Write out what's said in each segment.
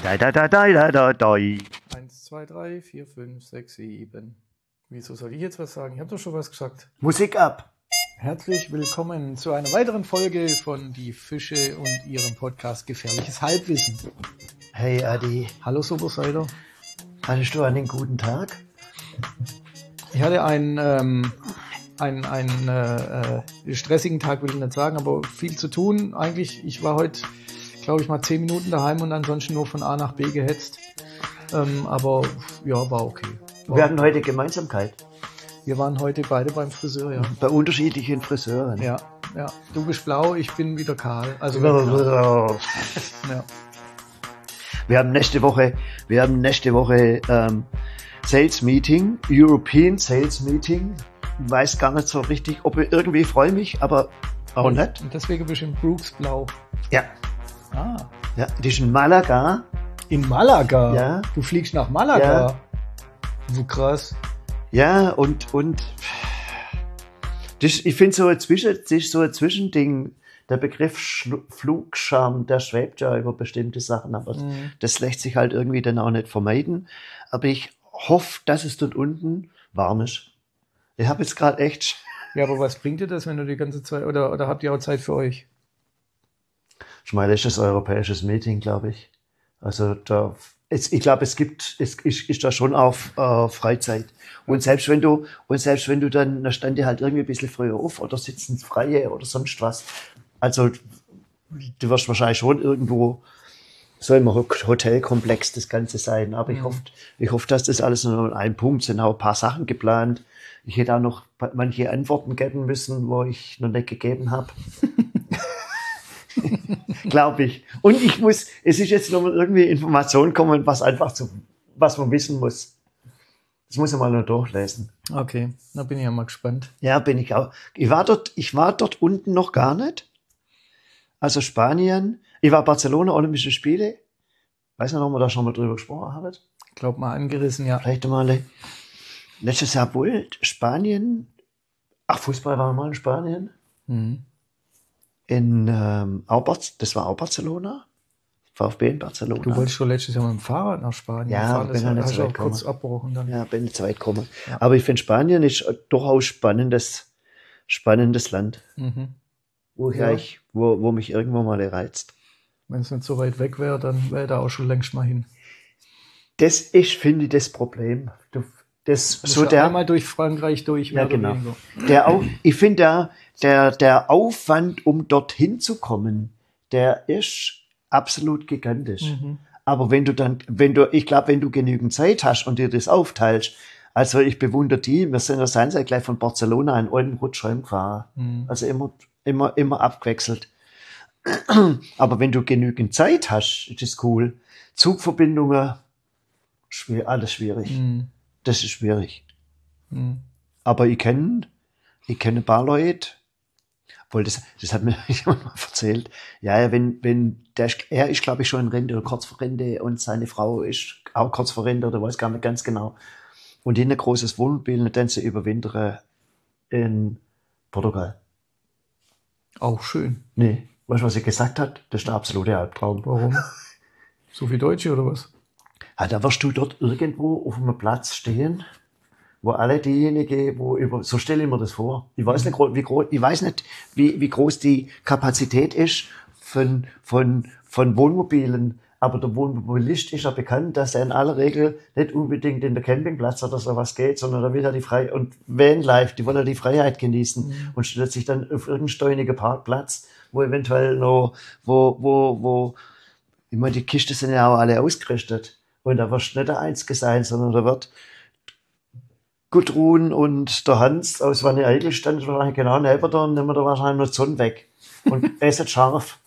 Da, da, da, da, da, da, da. 1, 2, 3, 4, 5, 6, 7. Wieso soll ich jetzt was sagen? Ich habe doch schon was gesagt. Musik ab. Herzlich willkommen zu einer weiteren Folge von Die Fische und ihrem Podcast Gefährliches Halbwissen. Hey Adi, Hallo Supersider. hattest du einen guten Tag? Ich hatte einen stressigen Tag, will ich nicht sagen, aber viel zu tun. Eigentlich, ich war heute, glaube ich, mal 10 Minuten daheim und ansonsten nur von A nach B gehetzt. Aber ja, war okay. Wir hatten heute Gemeinsamkeit. Wir waren heute beide beim Friseur, ja. Bei unterschiedlichen Friseuren. Ja. Du bist blau, ich bin wieder kahl. Also Wir ja. haben nächste Woche Sales Meeting, European Sales Meeting. Ich weiß gar nicht so richtig, ob ich irgendwie freue mich, aber auch nicht. Und deswegen bist du in Brooks blau. Ja. Ah. Ja, die ist in Malaga. In Malaga? Ja. Du fliegst nach Malaga? Ja. So krass. Ja, und ich finde das ist so ein Zwischending. Der Begriff Flugscham, der schwebt ja über bestimmte Sachen, aber das lässt sich halt irgendwie dann auch nicht vermeiden. Aber ich hoffe, dass es dort unten warm ist. Ich habe jetzt gerade echt... Ja, aber was bringt dir das, wenn du die ganze Zeit... Oder habt ihr auch Zeit für euch? Ich meine, das ist ein europäisches Meeting, glaube ich. Also ich glaube, es ist da schon auf Freizeit. Und selbst wenn du dann stand dir halt irgendwie ein bisschen früher auf oder sitzt ins Freie oder sonst was. Also du wirst wahrscheinlich schon irgendwo so im Hotelkomplex das Ganze sein. Aber ich hoffe, dass das alles nur ein Punkt sind. Auch ein paar Sachen geplant. Ich hätte auch noch manche Antworten geben müssen, wo ich noch nicht gegeben habe. Glaube ich. Und es ist jetzt noch mal irgendwie Information kommen, was man wissen muss. Das muss ich mal noch durchlesen. Okay, da bin ich ja mal gespannt. Ja, bin ich auch. Ich war dort unten noch gar nicht. Also Spanien. Ich war Barcelona, Olympische Spiele. Weiß nicht, ob wir da schon mal drüber gesprochen haben. Ich glaube mal angerissen, ja. Vielleicht mal letztes Jahr wohl Spanien. Fußball war mal in Spanien. Mhm. Das war auch Barcelona. VfB in Barcelona. Du wolltest schon letztes Jahr mit dem Fahrrad nach Spanien fahren. bin noch nicht so weit auch kurz abgebrochen dann. Ja, bin nicht so weit gekommen. Ja. Aber ich finde, Spanien ist durchaus spannendes Land, wo mich irgendwo mal reizt. Wenn es nicht so weit weg wäre, dann wäre da auch schon längst mal hin. Das ist, finde ich, das Problem. Einmal durch Frankreich durch. Ja, genau. Ich finde, der Aufwand, um dorthin zu kommen, der ist absolut gigantisch. Mhm. Aber wenn du genügend Zeit hast und dir das aufteilst, also ich bewundere die, wir sind ja seinerzeit gleich von Barcelona in einem Rutsch heimgefahren. Mhm. Also immer abgewechselt. Aber wenn du genügend Zeit hast, ist das cool. Zugverbindungen, alles schwierig. Mhm. Das ist schwierig. Mhm. Aber ich kenne ein paar Leute, obwohl das hat mir jemand mal erzählt. Ja, er ist, glaube ich, schon in Rente oder kurz vor Rente und seine Frau ist auch kurz vor Rente oder weiß gar nicht ganz genau. Und die haben ein großes Wohnmobil und dann sie überwintern in Portugal. Auch schön. Nee, weißt du, was sie gesagt hat? Das ist der absolute Albtraum. Warum? So viel Deutsche oder was? Ja, da wirst du dort irgendwo auf einem Platz stehen, wo alle diejenigen, so stelle ich mir das vor. Ich weiß nicht, wie groß die Kapazität ist von Wohnmobilen, aber der Wohnmobilist ist ja bekannt, dass er in aller Regel nicht unbedingt in der Campingplatz oder sowas geht, sondern da will er die Freiheit, und Vanlife, die wollen ja die Freiheit genießen und stellt sich dann auf irgendeinen steinigen Parkplatz, wo eventuell noch, ich meine, die Kisten sind ja auch alle ausgerüstet. Und da wirst du nicht der Einzige sein, sondern da wird Gudrun und der Hans aus Wanne Eickel standen wahrscheinlich genau neben da und nehmen da wahrscheinlich noch die Sonne weg. Und essen scharf.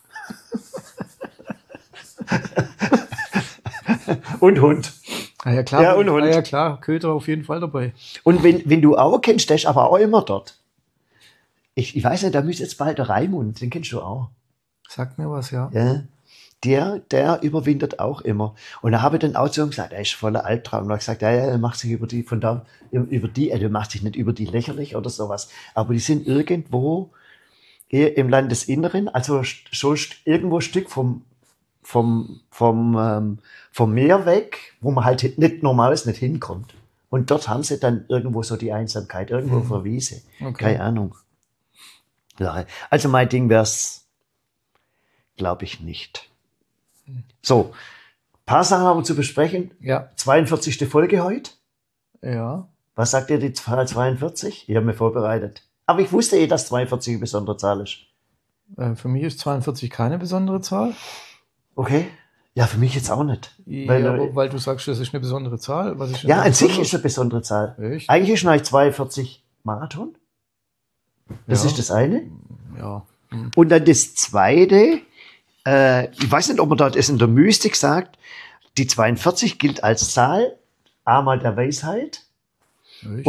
Und Hund. Ja klar, ja, und Hund. Ja klar, Köter auf jeden Fall dabei. Und wenn du auch kennst, der ist aber auch immer dort. Ich weiß nicht, da müsste jetzt bald der Raimund, den kennst du auch. Sagt mir was, ja. Ja. Der überwintert auch immer. Und da habe ich dann auch zu ihm gesagt, er ist voller Albtraum. Und er hat gesagt, ja, er macht sich er macht sich nicht über die lächerlich oder sowas. Aber die sind irgendwo eher im Landesinneren, also schon irgendwo ein Stück vom vom Meer weg, wo man halt nicht normales nicht hinkommt. Und dort haben sie dann irgendwo so die Einsamkeit, irgendwo auf der Wiese. Okay. Keine Ahnung. Ja, also mein Ding wär's, glaube ich, nicht. So, paar Sachen haben wir zu besprechen. Ja. 42. Folge heute. Ja. Was sagt ihr die Zahl 42? Ich habe mir vorbereitet. Aber ich wusste dass 42 eine besondere Zahl ist. Für mich ist 42 keine besondere Zahl. Okay. Ja, für mich jetzt auch nicht. Weil du sagst, das ist eine besondere Zahl. Was ist ja, an sich ist es eine besondere Zahl. Echt? Eigentlich ist eigentlich 42 Marathon. Das ist das eine. Ja. Und dann das zweite, ich weiß nicht, ob man dort es in der Mystik sagt, die 42 gilt als Zahl, einmal der Weisheit. Echt?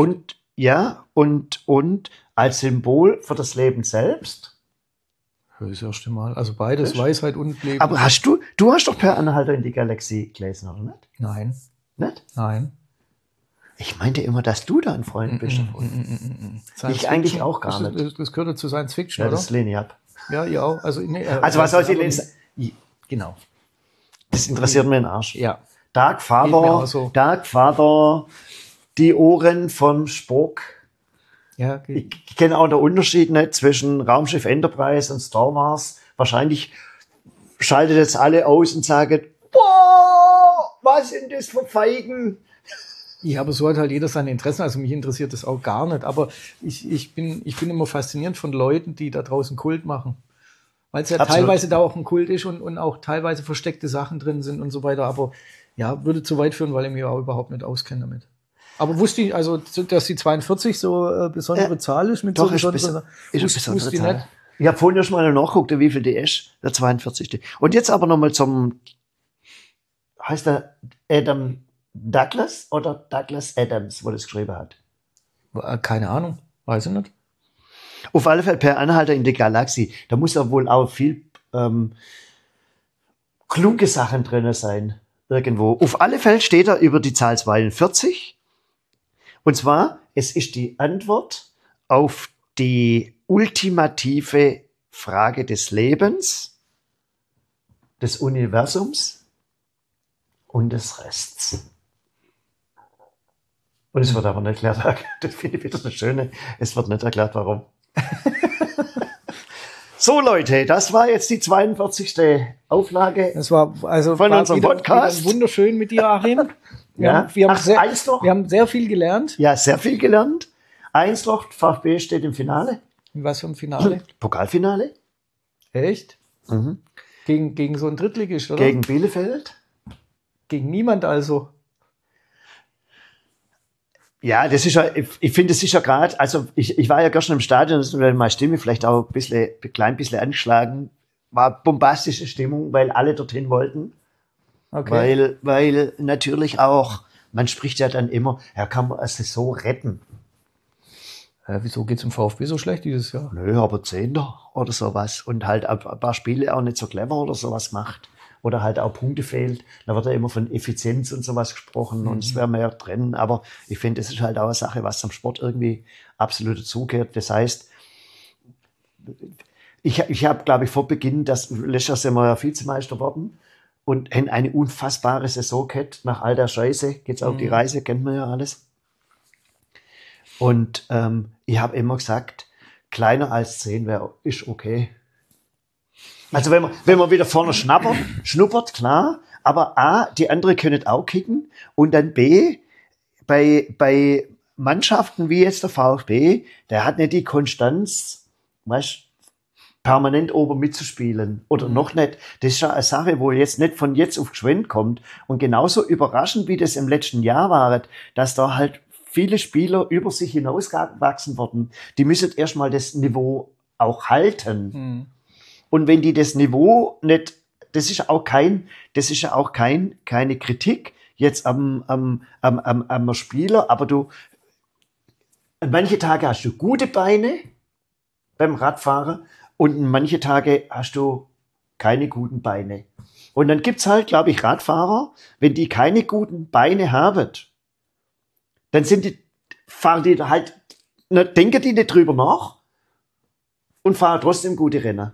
Und als Symbol für das Leben selbst. Das erste Mal. Also beides, Weisheit und Leben. Aber du hast doch Per Anhalter in die Galaxie gelesen, oder nicht? Nein. Nicht? Nein. Ich meinte immer, dass du da ein Freund bist. Ich eigentlich auch gar nicht. Das gehört zu Science Fiction, Ja, oder? das lehne ich ab. Ja, ihr auch. Also was soll ich lesen? Genau. Das interessiert mir den Arsch. Ja. Dark Geht mir auch so. Father, die Ohren vom Spock. Ja, Ich kenne auch den Unterschied nicht zwischen Raumschiff Enterprise und Star Wars. Wahrscheinlich schaltet jetzt alle aus und sagen, boah, was sind das für Feigen? Ja, aber so hat halt jeder seine Interessen. Also mich interessiert das auch gar nicht. Aber ich bin immer fasziniert von Leuten, die da draußen Kult machen. Weil es ja Absolut. teilweise da auch ein Kult ist und auch teilweise versteckte Sachen drin sind und so weiter. Aber ja, würde zu weit führen, weil ich mich auch überhaupt nicht auskenne damit. Aber wusste ich, also, dass die 42 so besondere Zahl ist? Mit Doch, so ist eine besondere wusste ich Zahl. nicht. Ich habe vorhin erst mal nachgeguckt, wie viel die ist, der 42. Und jetzt aber nochmal heißt der Adam Douglas oder Douglas Adams, wo das geschrieben hat? Keine Ahnung, weiß ich nicht. Auf alle Fälle Per Anhalter in die Galaxie. Da muss ja wohl auch viel kluge Sachen drin sein. Irgendwo. Auf alle Fälle steht da über die Zahl 42. Und zwar, es ist die Antwort auf die ultimative Frage des Lebens, des Universums und des Rests. Und es wird aber nicht erklärt, das finde ich wieder das Schöne, es wird nicht erklärt, warum. So Leute, das war jetzt die 42. Auflage Das war also von unserem Podcast. Wieder wunderschön mit dir, Achim. Wir haben sehr viel gelernt. Ja, sehr viel gelernt. Eins noch, VfB steht im Finale. Was für ein Finale? Pokalfinale. Echt? Gegen so einen Drittligist, oder? Gegen Bielefeld. Gegen niemand also. Ja, das ist ja, ich finde, das ist ja gerade, also ich war ja gestern im Stadion, das ist meine Stimme vielleicht auch ein klein bisschen angeschlagen. War bombastische Stimmung, weil alle dorthin wollten. Okay. Weil natürlich auch, man spricht ja dann immer, ja, kann man eine Saison retten. Wieso geht's im VfB so schlecht dieses Jahr? Nö, aber 10. oder sowas. Und halt ein paar Spiele auch nicht so clever oder sowas macht. Oder halt auch Punkte fehlt. Da wird ja immer von Effizienz und sowas gesprochen und es wäre mehr drin. Aber ich finde, das ist halt auch eine Sache, was am Sport irgendwie absolut dazugehört. Das heißt, ich habe, glaube ich, vor Beginn, letztes Jahr sind wir ja Vizemeister worden und haben eine unfassbare Saison gehabt. Nach all der Scheiße geht's auf die Reise, kennt man ja alles. Und ich habe immer gesagt, kleiner als 10 ist okay. Also wenn man wieder vorne schnuppert, klar, aber A, die anderen können auch kicken und dann B, bei Mannschaften wie jetzt der VfB, der hat nicht die Konstanz, weißt, permanent oben mitzuspielen oder noch nicht. Das ist ja eine Sache, wo jetzt nicht von jetzt auf geschwind kommt und genauso überraschend, wie das im letzten Jahr war, dass da halt viele Spieler über sich hinausgewachsen wurden. Die müssen erstmal das Niveau auch halten. Und wenn die das Niveau nicht, das ist ja auch keine Kritik jetzt am Spieler, aber manche Tage hast du gute Beine beim Radfahren und manche Tage hast du keine guten Beine. Und dann gibt's halt, glaube ich, Radfahrer, wenn die keine guten Beine haben, dann fahren die halt, denken die nicht drüber nach und fahren trotzdem gute Rennen.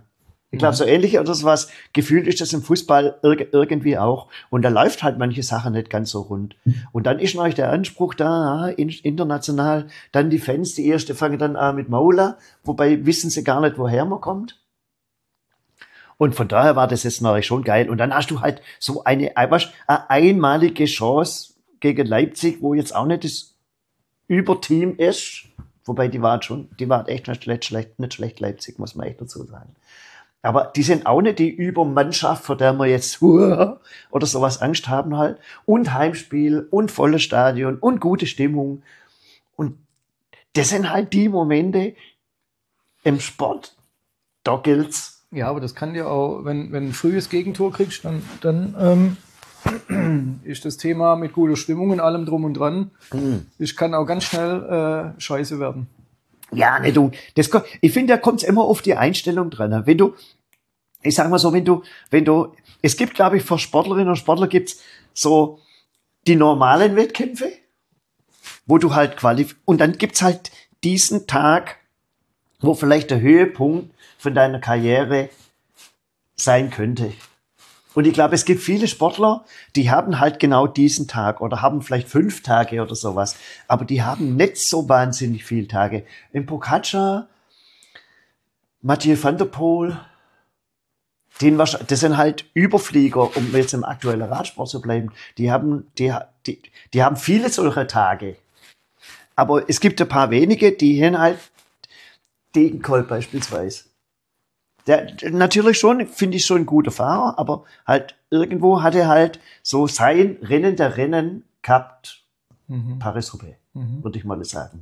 Ich glaube, so ähnlich oder sowas, gefühlt ist das im Fußball irgendwie auch. Und da läuft halt manche Sachen nicht ganz so rund. Und dann ist noch der Anspruch da, international, dann die Fans, die erste fangen dann an mit Maula, wobei wissen sie gar nicht, woher man kommt. Und von daher war das jetzt natürlich schon geil. Und dann hast du halt so eine einmalige Chance gegen Leipzig, wo jetzt auch nicht das Überteam ist. Wobei die waren echt nicht schlecht, Leipzig, muss man echt dazu sagen. Aber die sind auch nicht die Übermannschaft, vor der wir jetzt oder sowas Angst haben halt. Und Heimspiel und volles Stadion und gute Stimmung. Und das sind halt die Momente im Sport, da gilt's. Ja, aber das kann dir auch, wenn ein frühes Gegentor kriegst, dann ist das Thema mit guter Stimmung und allem drum und dran. Das kann auch ganz schnell scheiße werden. Ja, nicht du. Ich finde, da kommt es immer auf die Einstellung dran. Ich sag mal so, es gibt, glaube ich, für Sportlerinnen und Sportler gibt's so die normalen Wettkämpfe, wo du halt und dann gibt's halt diesen Tag, wo vielleicht der Höhepunkt von deiner Karriere sein könnte. Und ich glaube, es gibt viele Sportler, die haben halt genau diesen Tag oder haben vielleicht 5 Tage oder sowas. Aber die haben nicht so wahnsinnig viele Tage. Im Pogačar, Mathieu van der Poel, das sind halt Überflieger, um jetzt im aktuellen Radsport zu bleiben. Die haben viele solcher Tage. Aber es gibt ein paar wenige, die haben halt Degenkolb beispielsweise. Der natürlich schon, finde ich, schon ein guter Fahrer, aber halt irgendwo hat er halt so sein Rennen der Rennen gehabt. Paris-Roubaix, würde ich mal sagen.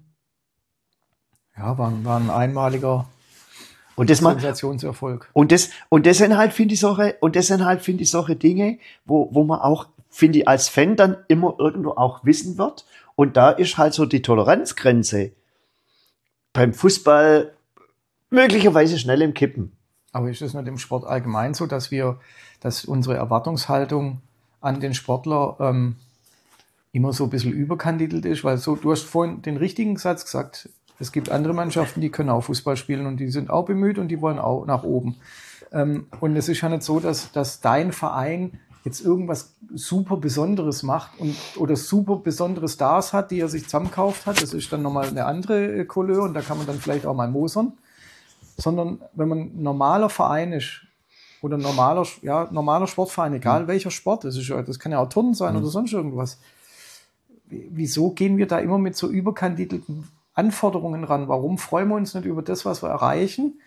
Ja, war ein einmaliger Sensationserfolg. Und das sind halt, finde ich, solche Dinge, wo man auch, finde ich, als Fan dann immer irgendwo auch wissen wird. Und da ist halt so die Toleranzgrenze beim Fußball möglicherweise schnell im Kippen. Aber ist es nicht im Sport allgemein so, dass unsere Erwartungshaltung an den Sportler immer so ein bisschen überkandidelt ist? Weil du hast vorhin den richtigen Satz gesagt, es gibt andere Mannschaften, die können auch Fußball spielen und die sind auch bemüht und die wollen auch nach oben. Und es ist ja nicht so, dass dein Verein jetzt irgendwas super Besonderes macht oder super besondere Stars hat, die er sich zusammengekauft hat. Das ist dann nochmal eine andere Couleur und da kann man dann vielleicht auch mal mosern. Sondern wenn man ein normaler Verein ist oder normaler Sportverein, egal welcher Sport, das kann ja auch Turnen sein oder sonst irgendwas. Wieso gehen wir da immer mit so überkandidelten Anforderungen ran? Warum freuen wir uns nicht über das, was wir erreichen?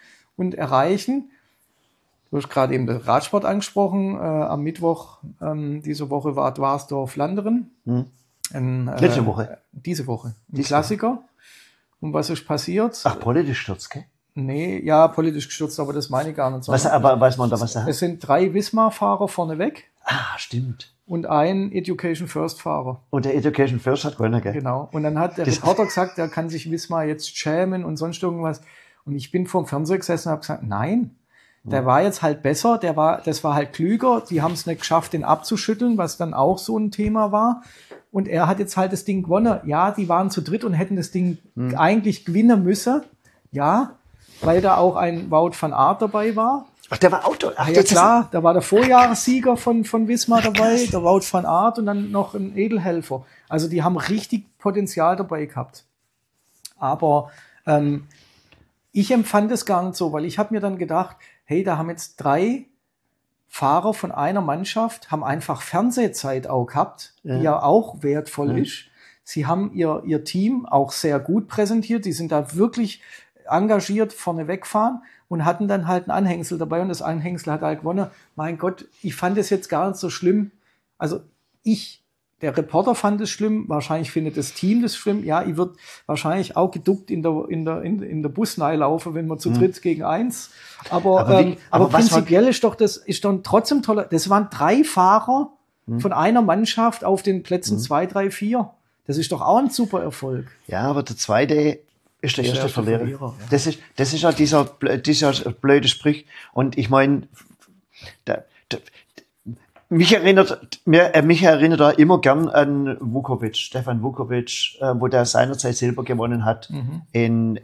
Du hast gerade eben den Radsport angesprochen. Am Mittwoch diese Woche war Dwarsdorf-Landeren. Letzte Woche. Diese Woche. Ein Klassiker. Und was ist passiert? Ach, politisch stürzt, gell? Nee, ja, politisch gestürzt, aber das meine ich gar nicht so. Aber weiß man da, was da hat? Es sind 3 Wismar-Fahrer vorneweg. Ah, stimmt. Und ein Education First-Fahrer. Und der Education First hat gewonnen, gell? Genau. Und dann hat der Reporter gesagt, der kann sich Wismar jetzt schämen und sonst irgendwas. Und ich bin vor dem Fernseher gesessen und habe gesagt, nein, der war jetzt halt besser, das war halt klüger. Die haben es nicht geschafft, den abzuschütteln, was dann auch so ein Thema war. Und er hat jetzt halt das Ding gewonnen. Ja, die waren zu dritt und hätten das Ding eigentlich gewinnen müssen. Ja, weil da auch ein Wout van Aert dabei war. Ach, der war Auto. Ach, ja klar, da war der Vorjahressieger von Wismar dabei, der Wout van Aert und dann noch ein Edelhelfer. Also die haben richtig Potenzial dabei gehabt. Aber ich empfand es gar nicht so, weil ich habe mir dann gedacht, hey, da haben jetzt 3 Fahrer von einer Mannschaft, haben einfach Fernsehzeit auch gehabt, die ja auch wertvoll ist. Sie haben ihr Team auch sehr gut präsentiert, die sind da wirklich engagiert vorne wegfahren und hatten dann halt ein Anhängsel dabei und das Anhängsel hat halt gewonnen. Mein Gott, ich fand es jetzt gar nicht so schlimm. Also der Reporter fand es schlimm, wahrscheinlich findet das Team das schlimm. Ja, ich würde wahrscheinlich auch geduckt in der Busnei laufen, wenn wir zu dritt gegen 1. Aber prinzipiell ist doch trotzdem toller. Das waren 3 Fahrer von einer Mannschaft auf den Plätzen 2, 3, 4. Das ist doch auch ein super Erfolg. Ja, aber der zweite ist der erste Verlierer. Ja. Das ist ja dieser blöde Sprich. Und ich meine, mich erinnert er immer gern an Vukovic, Stefan Vukovic, wo der seinerzeit Silber gewonnen hat in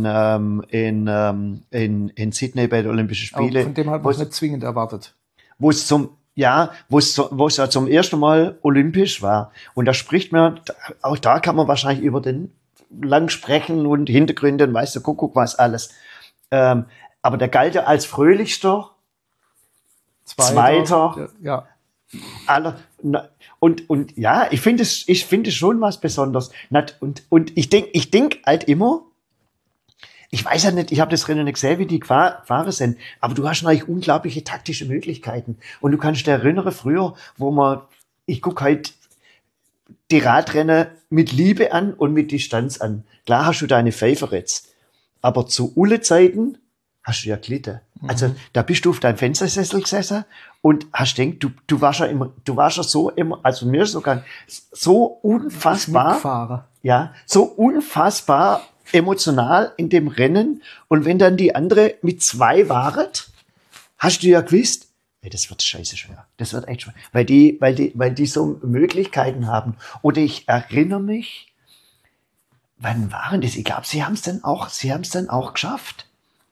Sydney bei den Olympischen Spielen. Von dem hat man es nicht zwingend erwartet. Wo es ja zum ersten Mal olympisch war. Und da spricht man, auch da kann man wahrscheinlich über den lang sprechen und Hintergründe und weißt du, Kuckuck was alles. Aber der galt ja als fröhlichster, Zweiter. Ja. Und ja, ich finde es schon was Besonderes. Und ich denk halt immer, ich weiß ja nicht, ich habe das Rennen nicht gesehen, wie die gefahren sind, aber du hast natürlich unglaubliche taktische Möglichkeiten. Und du kannst dich erinnern, früher, ich gucke halt die Radrennen mit Liebe an und mit Distanz an. Klar hast du deine Favorites, aber zu Ulle-Zeiten hast du ja gelitten. Also da bist du auf deinem Fenstersessel gesessen und hast gedacht, du warst ja so immer, also mir ist sogar so unfassbar, so unfassbar emotional in dem Rennen. Und wenn dann die andere mit 2 waren, hast du ja gewusst, ey, das wird scheiße schwer. Das wird echt schwer. Weil die so Möglichkeiten haben. Oder ich erinnere mich, wann waren das? Ich glaube, sie haben es dann auch geschafft.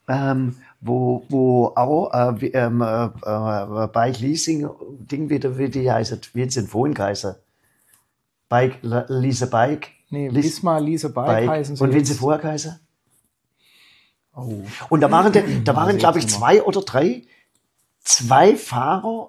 Wo auch Bike Leasing Ding wieder, wie die heißt, wie sind Fohlenkaiser? Lease Bike. Nee, Wismar Lease Bike heißen sie. Und wie sie vorher geheißen? Oh. Und da waren glaube ich 2 oder 3, 2 Fahrer.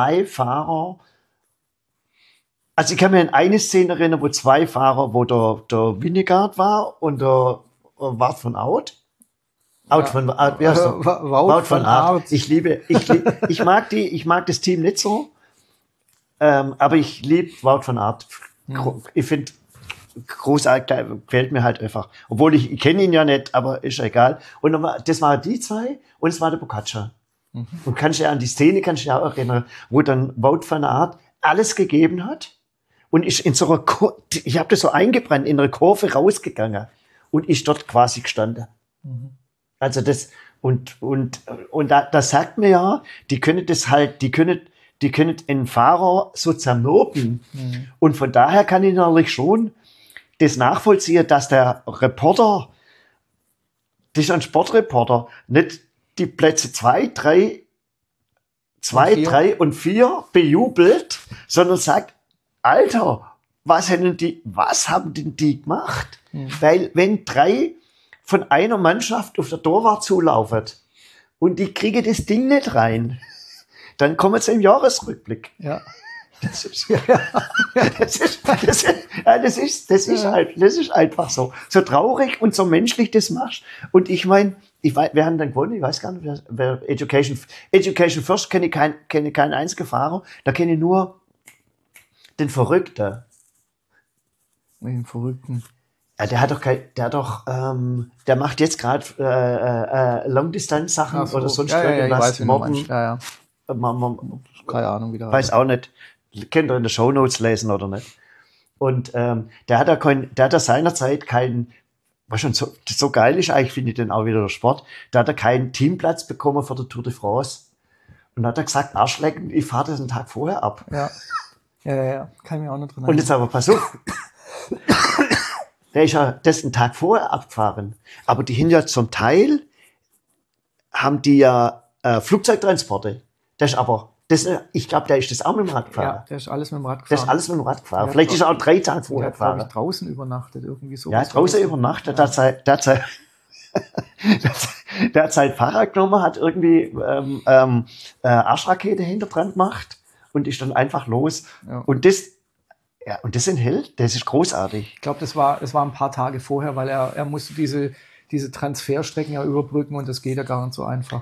Also ich kann mir an eine Szene erinnern, wo 2 Fahrer, wo der Vingegaard war und der Wout van Aert. Wout van Aert. Ich mag das Team nicht so, aber ich liebe Wout van Aert. Ich finde großartig, gefällt mir halt einfach. Obwohl ich kenne ihn ja nicht, aber ist egal. Und das waren die 2 und es war der Pogacar. Und kannst du ja an die Szene auch erinnern, wo dann Wout van Aert alles gegeben hat und ist ich habe das so eingebrannt, in einer Kurve rausgegangen und ist dort quasi gestanden. Also das, und da sagt mir ja, die können einen Fahrer so zermürben. Und von daher kann ich natürlich schon das nachvollziehen, dass der Reporter, das ist ein Sportreporter, nicht die Plätze 2, 3 und 4 bejubelt, sondern sagt, Alter, was haben denn die gemacht? Weil wenn 3 von einer Mannschaft auf der Torwart zulaufen und die kriegen das Ding nicht rein, dann kommen sie im Jahresrückblick. Ja. Das ist einfach so traurig und so menschlich das machst. Und ich meine, wir haben dann gewonnen, ich weiß gar nicht, wer Education First kenne ich keinen einzigen Fahrer, da kenne ich nur den Verrückten. Den Verrückten. Ja, der macht jetzt gerade Long-Distanz-Sachen oder sonst irgendwas. Keine Ahnung, wie der weiß auch nicht. Könnt ihr in den Shownotes lesen oder nicht. Und der hat da seinerzeit keinen, was schon so geil ist, eigentlich finde ich den auch wieder der Sport, da hat er keinen Teamplatz bekommen für die Tour de France. Und hat er gesagt, Arschlecken, ich fahre das einen Tag vorher ab. Ja, kann ich mir auch nicht drin erinnern. Und jetzt aber pass auf. Der ist ja das einen Tag vorher abgefahren. Aber die haben ja zum Teil, haben die ja Flugzeugtransporte. Ich glaube, der ist das auch mit dem Rad gefahren. Ja, der ist alles mit dem Rad gefahren. Vielleicht ist er auch 3 Tage vorher gefahren. Der hat draußen übernachtet, irgendwie so. Ja, draußen übernachtet. Der hat sein Fahrrad genommen, hat irgendwie Arschrakete hinter dran gemacht und ist dann einfach los. Ja. Und das in Hell, das ist großartig. Ich glaube, das war ein paar Tage vorher, weil er musste diese Transferstrecken ja überbrücken und das geht ja gar nicht so einfach.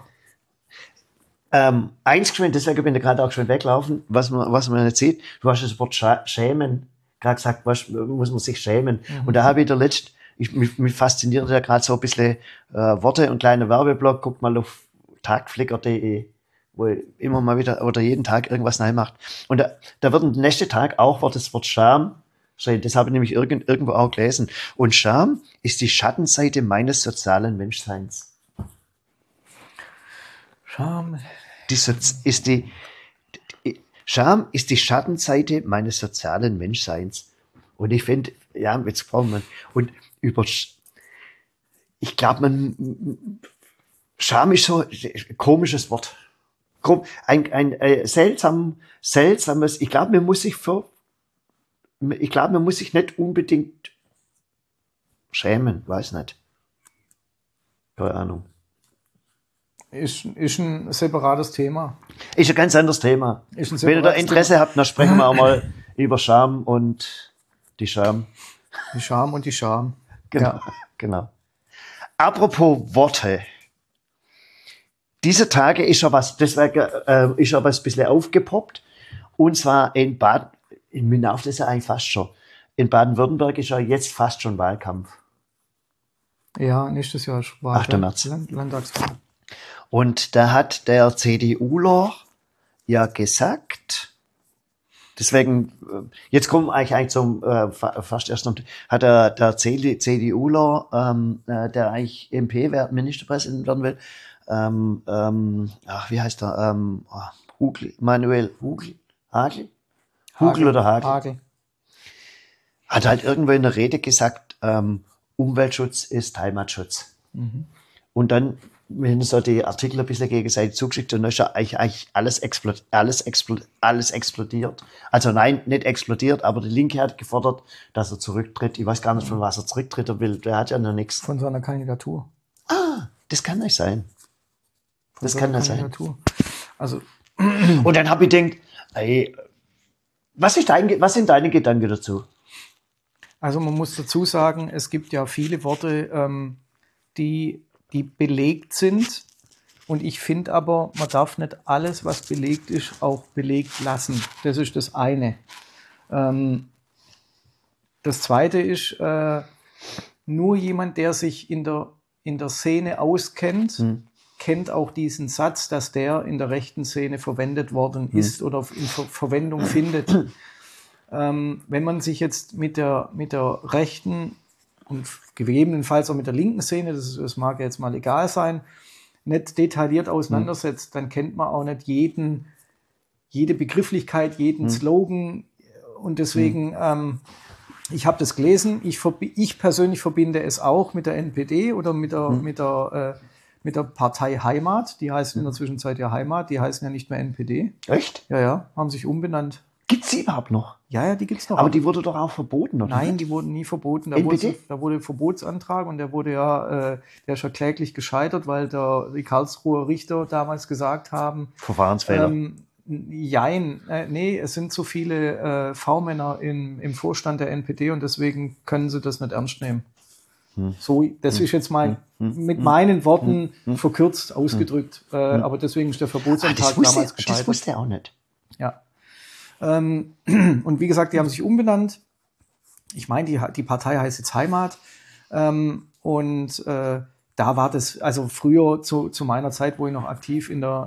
Eins geschwind, deswegen bin ich gerade auch schon weglaufen, was man nicht sieht. Du hast das Wort schämen gerade gesagt, muss man sich schämen. Und da habe ich mich fasziniert ja gerade so ein bisschen Worte und kleine Werbeblock. Guckt mal auf tagflicker.de, wo immer mal wieder oder jeden Tag irgendwas neu macht. Und da wird am nächsten Tag auch das Wort Scham stehen. Das habe ich nämlich irgendwo auch gelesen. Und Scham ist die Schattenseite meines sozialen Menschseins. Scham. Scham ist die Schattenseite meines sozialen Menschseins. Und ich finde, ja, jetzt brauchen wir, und ich glaube, Scham ist so ein komisches Wort. Ein seltsames, ich glaube, man muss sich nicht unbedingt schämen, weiß nicht. Keine Ahnung. Ist ein separates Thema. Ist ein ganz anderes Thema. Wenn ihr da Interesse habt, dann sprechen wir auch mal über Scham und die Scham. Die Scham und die Scham. Genau, ja. Genau. Apropos Worte. Dieser Tage ist ja was, deswegen ist ja was ein bisschen aufgepoppt. Und zwar in München, das ist ja eigentlich fast schon. In Baden-Württemberg ist ja jetzt fast schon Wahlkampf. Ja, nächstes Jahr ist 8. März. Landtagswahl. Und da hat der CDUler ja gesagt, deswegen, jetzt kommen wir eigentlich zum fast erst noch, hat der CDUler, der eigentlich MP, Ministerpräsident werden will, wie heißt er? Manuel Hugel? Hugel oder Hagel? Hat halt irgendwo in der Rede gesagt, Umweltschutz ist Heimatschutz. Mhm. Und dann, wenn so die Artikel ein bisschen gegenseitig zugeschickt und dann ist ja eigentlich alles explodiert. Also nein, nicht explodiert, aber die Linke hat gefordert, dass er zurücktritt. Ich weiß gar nicht, von was er zurücktreten will. Der hat ja noch nichts. Von seiner Kandidatur. Das kann nicht sein. Das kann nicht sein. Also. Und dann habe ich gedacht, ey, was sind deine Gedanken dazu? Also man muss dazu sagen, es gibt ja viele Worte, die belegt sind. Und ich finde aber, man darf nicht alles, was belegt ist, auch belegt lassen. Das ist das eine. Das zweite ist, nur jemand, der sich in der Szene auskennt, kennt auch diesen Satz, dass der in der rechten Szene verwendet worden ist oder in Verwendung findet. Wenn man sich jetzt mit der rechten und gegebenenfalls auch mit der linken Szene, das mag ja jetzt mal egal sein, nicht detailliert auseinandersetzt, dann kennt man auch nicht jede Begrifflichkeit, jeden Slogan. Und deswegen, ich habe das gelesen, ich persönlich verbinde es auch mit der NPD oder mit der Partei Heimat. Die heißt in der Zwischenzeit ja Heimat, die heißen ja nicht mehr NPD. Echt? Ja, haben sich umbenannt. Gibt's die überhaupt noch? Ja, die gibt's noch. Aber die wurde doch auch verboten, oder? Nein, die wurden nie verboten. Da wurde ein Verbotsantrag und der wurde der ist ja kläglich gescheitert, weil die Karlsruher Richter damals gesagt haben, Verfahrensfehler. Nee, es sind zu viele V-Männer im Vorstand der NPD und deswegen können sie das nicht ernst nehmen. So, das ist jetzt mal mit meinen Worten verkürzt ausgedrückt, aber deswegen ist der Verbotsantrag damals gescheitert. Das wusste er auch nicht. Ja. Und wie gesagt, die haben sich umbenannt. Ich meine, die Partei heißt jetzt Heimat. Und da war das, also früher zu meiner Zeit, wo ich noch aktiv in der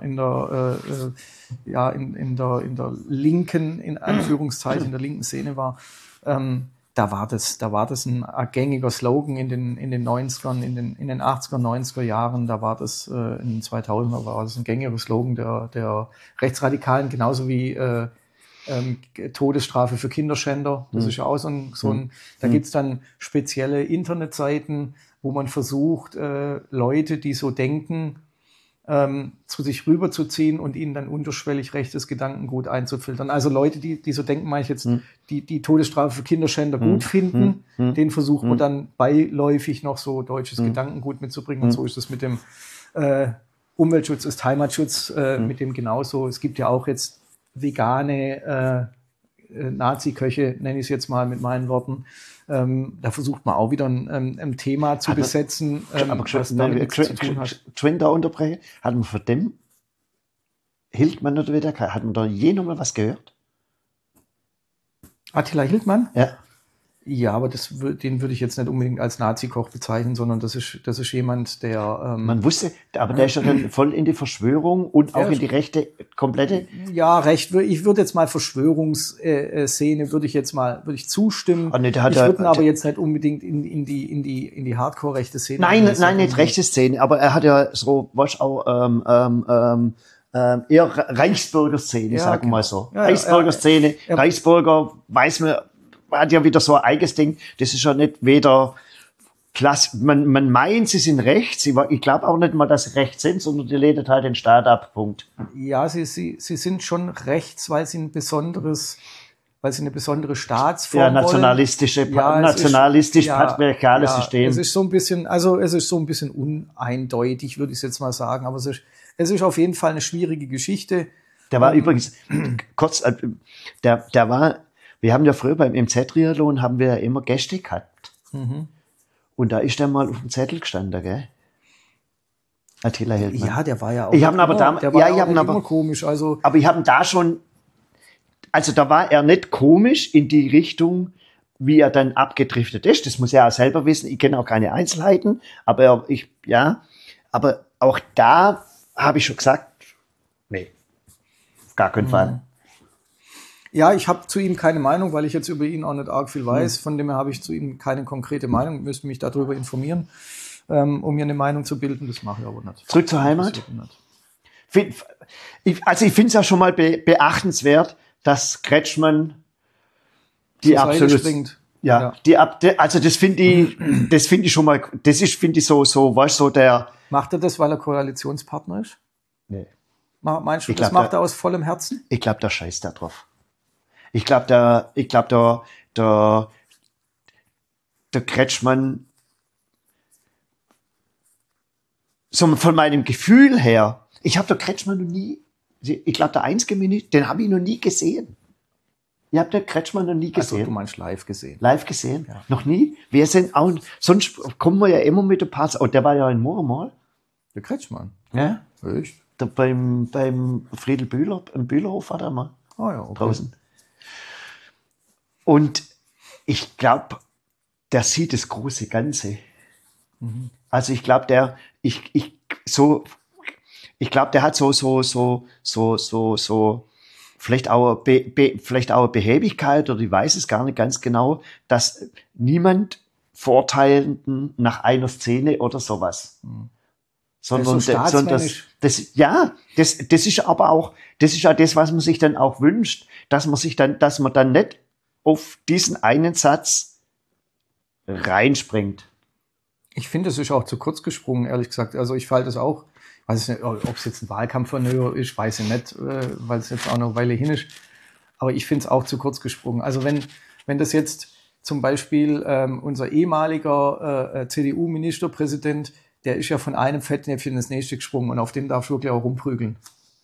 linken, in Anführungszeichen, in der linken Szene war, da war das ein gängiger Slogan in den 90ern, in den 80er, 90er Jahren, da war das in den 2000er war das ein gängiger Slogan der Rechtsradikalen, genauso wie Todesstrafe für Kinderschänder. Das ist ja auch so ein da gibt's dann spezielle Internetseiten, wo man versucht, Leute, die so denken, zu sich rüberzuziehen und ihnen dann unterschwellig rechtes Gedankengut einzufiltern. Also Leute, die so denken, meine ich jetzt, die Todesstrafe für Kinderschänder gut finden, denen versucht man dann beiläufig noch so deutsches Gedankengut mitzubringen. Und so ist es mit dem Umweltschutz ist Heimatschutz, mit dem genauso. Es gibt ja auch jetzt vegane Nazi-Köche, nenne ich es jetzt mal mit meinen Worten. Da versucht man auch wieder ein Thema zu besetzen, was damit nichts zu tun hat. Schwen da unterbrechen, hat man von dem Hildmann oder wieder, hat man da je noch mal was gehört? Attila Hildmann? Ja. Ja, aber den würde ich jetzt nicht unbedingt als Nazi-Koch bezeichnen, sondern das ist jemand, der... Man wusste, aber der ist ja dann voll in die Verschwörung und auch in die rechte komplette... Ja, ich würde jetzt mal Verschwörungsszene, würde ich zustimmen. Nee, ich würde aber jetzt nicht unbedingt in die Hardcore-rechte Szene... Nein, nicht rechte Szene, aber er hat ja so, was auch eher Reichsbürgerszene, Ja, sagen wir genau. mal so. Ja, Reichsbürgerszene, ja. Reichsbürger, weiß man, hat ja wieder so ein eigenes Ding. Das ist ja nicht weder klasse, man meint, sie sind rechts. Ich glaube auch nicht mal, dass sie rechts sind, sondern die lehnen halt den Staat ab. Punkt. Ja, sie sind schon rechts, weil sie eine besondere Staatsform Ja, nationalistische, wollen. nationalistisch-patriarchales System. Es ist so ein bisschen, uneindeutig, würde ich jetzt mal sagen, aber es ist auf jeden Fall eine schwierige Geschichte. Der war übrigens, kurz, der war, wir haben ja früher beim MZ-Triathlon haben wir ja immer Gäste gehabt. Und da ist der mal auf dem Zettel gestanden, gell? Attila Hildmann. Ja, der war ja auch Ich habe ihn aber damals, ja, ich habe ihn immer komisch, also. aber ich habe ihn da schon, also da war er nicht komisch in die Richtung, wie er dann abgedriftet ist. Das muss er auch selber wissen. Ich kenne auch keine Einzelheiten, aber aber auch da habe ich schon gesagt, nee, auf gar keinen Fall. Ja, ich habe zu ihm keine Meinung, weil ich jetzt über ihn auch nicht arg viel weiß. Von dem her habe ich zu ihm keine konkrete Meinung, müsste mich darüber informieren, um mir eine Meinung zu bilden. Das mache ich aber nicht. Zurück zur Heimat. Ich finde es ja schon mal beachtenswert, dass Kretschmann die absolut springt. Ja. Also das finde ich schon mal, das ist, finde ich so, weißt du, so der. Macht er das, weil er Koalitionspartner ist? Nee. Meinst du, das macht er aus vollem Herzen? Ich glaube, der scheißt da drauf. Ich glaube, der Kretschmann, so von meinem Gefühl her, ich habe der Kretschmann noch nie, ich glaube, der einzige Minute, den habe ich noch nie gesehen. Ihr habt den Kretschmann noch nie gesehen. Also, du meinst live gesehen? Live gesehen? Ja. Noch nie? Wir sind auch, sonst kommen wir ja immer mit ein paar, der war ja in Murmal. Der Kretschmann? Ja. Echt? Beim Friedel Bühler, im Bühlerhof war der mal. Ah ja, okay. Draußen. Und ich glaube, der sieht das große Ganze. Also ich glaube, der hat so vielleicht auch eine Behäbigkeit, oder ich weiß es gar nicht ganz genau, dass niemand Verurteilenden nach einer Szene oder sowas. Sondern das ist aber auch, das ist ja das, was man sich dann auch wünscht, dass man dann nicht auf diesen einen Satz reinspringt. Ich finde, es ist auch zu kurz gesprungen, ehrlich gesagt. Also ich falle das auch, weiß nicht, ob es jetzt ein Wahlkampfmanöver ist, weiß ich nicht, weil es jetzt auch noch eine Weile hin ist. Aber ich finde es auch zu kurz gesprungen. Also wenn das jetzt zum Beispiel unser ehemaliger CDU-Ministerpräsident, der ist ja von einem Fettnäpfchen ins nächste gesprungen und auf den darfst du wirklich auch rumprügeln.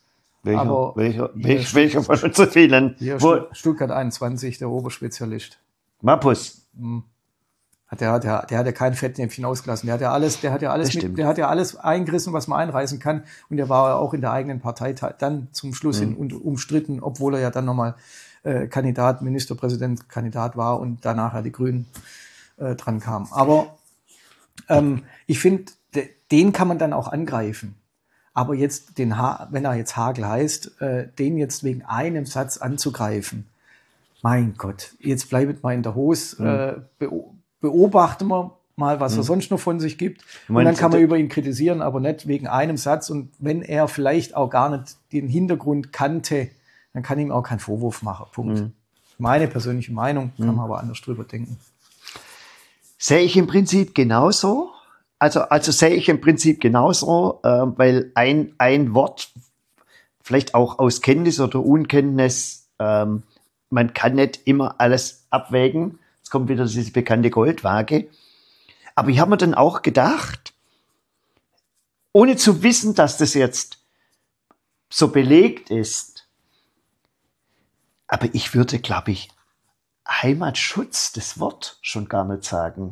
Welcher von so vielen? Stuttgart 21, der Oberspezialist. Mappus. Der hat ja kein Fettnäpfchen ausgelassen. Der hat ja alles eingerissen, was man einreißen kann. Und der war auch in der eigenen Partei dann zum Schluss umstritten, obwohl er ja dann nochmal Ministerpräsidentkandidat war und danach ja die Grünen dran kamen. Aber ich finde, den kann man dann auch angreifen. Aber jetzt wenn er jetzt Hagel heißt, den jetzt wegen einem Satz anzugreifen, mein Gott, jetzt bleibt mal in der Hose, beobachten wir mal, was er sonst noch von sich gibt. Und dann kann man über ihn kritisieren, aber nicht wegen einem Satz. Und wenn er vielleicht auch gar nicht den Hintergrund kannte, dann kann ihm auch keinen Vorwurf machen. Punkt. Meine persönliche Meinung, kann man aber anders drüber denken. Sehe ich im Prinzip genauso. Also sehe ich im Prinzip genauso, weil ein Wort, vielleicht auch aus Kenntnis oder Unkenntnis, man kann nicht immer alles abwägen. Jetzt kommt wieder diese bekannte Goldwaage. Aber ich habe mir dann auch gedacht, ohne zu wissen, dass das jetzt so belegt ist, aber ich würde, glaube ich, Heimatschutz, das Wort schon gar nicht sagen.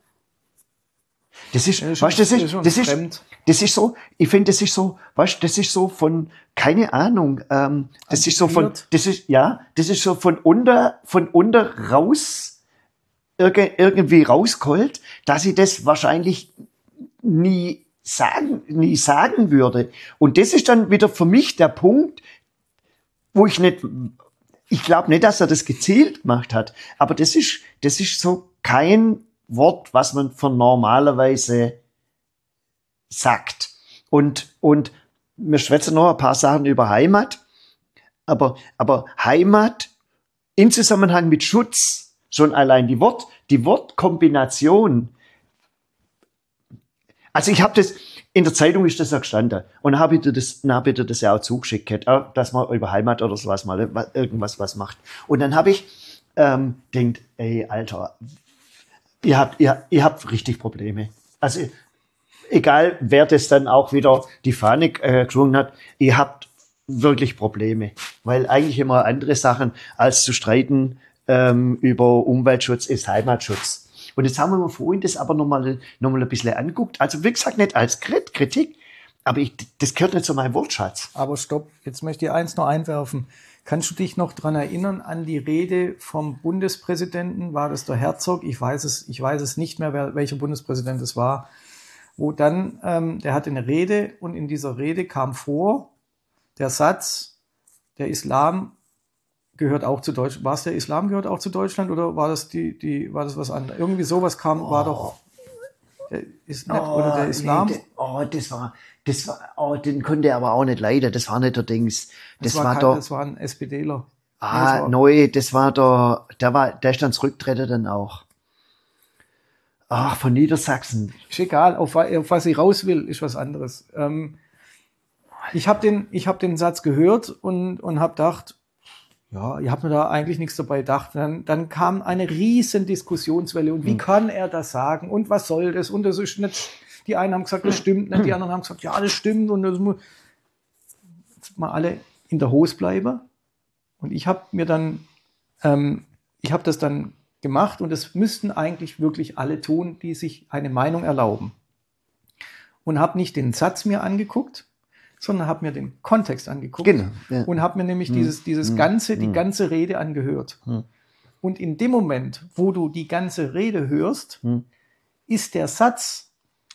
Das ist, weißt, das ist so, ich finde, das ist so, weißt, das ist so von, keine Ahnung, das ist so von unter raus, irgendwie rausgeholt, dass ich das wahrscheinlich nie sagen würde. Und das ist dann wieder für mich der Punkt, wo ich glaube nicht, dass er das gezielt gemacht hat, aber das ist so kein Wort, was man von normalerweise sagt. Und wir schwätzen noch ein paar Sachen über Heimat, aber Heimat in Zusammenhang mit Schutz, schon allein die Wortkombination. Also ich habe das, in der Zeitung ist das ja gestanden und habe ich dir das ja auch zugeschickt, dass man über Heimat oder sowas mal irgendwas was macht. Und dann habe ich denkt, ey, Alter, ihr habt richtig Probleme. Also egal, wer das dann auch wieder die Fahne geschwungen hat, ihr habt wirklich Probleme. Weil eigentlich immer andere Sachen als zu streiten über Umweltschutz ist Heimatschutz. Und jetzt haben wir vorhin das aber nochmal ein bisschen angeguckt. Also wie gesagt, nicht als Kritik, aber das gehört nicht zu meinem Wortschatz. Aber stopp, jetzt möchte ich eins noch einwerfen. Kannst du dich noch dran erinnern an die Rede vom Bundespräsidenten? War das der Herzog? Ich weiß es nicht mehr, welcher Bundespräsident es war. Wo dann, der hatte eine Rede und in dieser Rede kam vor der Satz, der Islam gehört auch zu Deutschland. War es der Islam gehört auch zu Deutschland oder war das war das was anderes? Irgendwie sowas war doch der oder der Islam. Nee, das war, den konnte er aber auch nicht leiden. Das war nicht der Dings. Das war ein SPDler. Der ist dann zurückgetreten dann auch. Ach, von Niedersachsen. Ist egal, auf was ich raus will, ist was anderes. Ich hab den Satz gehört und habe gedacht, ja, ich habe mir da eigentlich nichts dabei gedacht. Dann kam eine riesen Diskussionswelle und wie kann er das sagen und was soll das und das ist nicht, die einen haben gesagt, das stimmt nicht, die anderen haben gesagt, ja, das stimmt und das muss jetzt mal alle in der Hose bleiben. Und ich habe das dann gemacht und das müssten eigentlich wirklich alle tun, die sich eine Meinung erlauben. Und habe nicht den Satz mir angeguckt, sondern habe mir den Kontext angeguckt. Genau, ja. Und habe mir nämlich die ganze Rede angehört. Und in dem Moment, wo du die ganze Rede hörst, ist der Satz